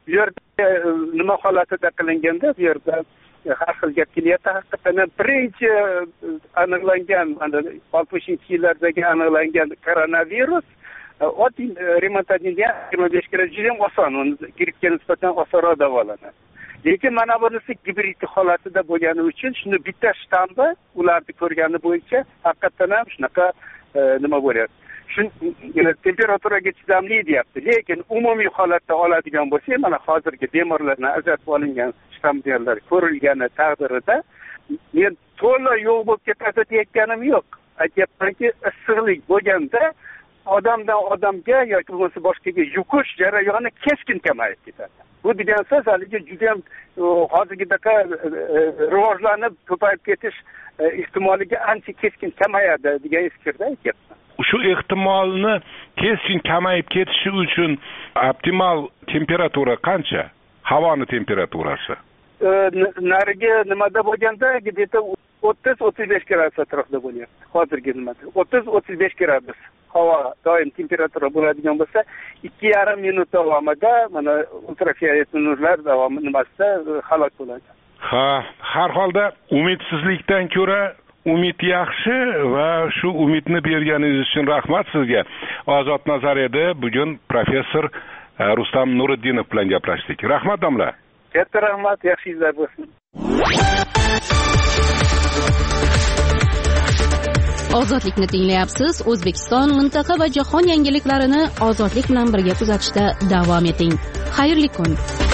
Speaker 12: bu yerda nima holatida qilinganda bu yerda har xil gap kelyapti. Haqiqatan birinchi aniqlangan, mana 60-yillardagi aniqlangan koronavirus oddiy remontadinga 25 kira juda ham oson, uni grippga nisbatan osonroq davolanadi. Lekin mana bunisi gibrid holatida bo'lgani uchun shuni bitta shtammi ularni ko'rgani bo'yicha haqiqatan ham shunaqa nima bo'lyapti. Temperaturaga chidamli deyapti. Lekin umumiy holatda oladigan bo'lsak, mana hozirgi bemorlardan ajratib olingan shtamlar ko'rilgani taqdirida men to'la yo'q bo'lib ketadi deyotganim yo'q. Aytyapmanki, issiqlik bo'lganda odamdan odamga yoki bo'lmasa boshqaga yuqish jarayoni keskin kamayib ketadi. Bu degan so'z haligi juda ham hozirgidaqa rivojlanib ko'payib ketish ehtimolligi ancha keskin kamayadi degan fikrda aytyapman.
Speaker 6: Shu ehtimolni keskin kamayib ketishi uchun optimal temperatura qancha? Havoni temperaturasi.
Speaker 12: Narigi nimada bo'lganda где-то 30-35 gradus atrofida bo'lyapti. Hozirgi nimada 30-35 gradus havo doim temperatura bo'ladigan bo'lsa, 2,5 minut davomida mana ultrafiolet nurlar davomi nimasida halok bo'ladi.
Speaker 6: Ha, har holda umidsizlikdan ko'ra umid yaxshi va shu umidni berganingiz uchun rahmat sizga. Ozod nazariyada bugun professor Rustam Nuriddinov bilan gaplashdik. Rahmat domla.
Speaker 12: Katta rahmat, yaxshi izlar bo'lsin.
Speaker 1: Ozodlikni tinglayapsiz. O'zbekiston, mintaqa va jahon yangiliklarini ozodlik bilan birga kuzatishda davom eting. Xayrli kun.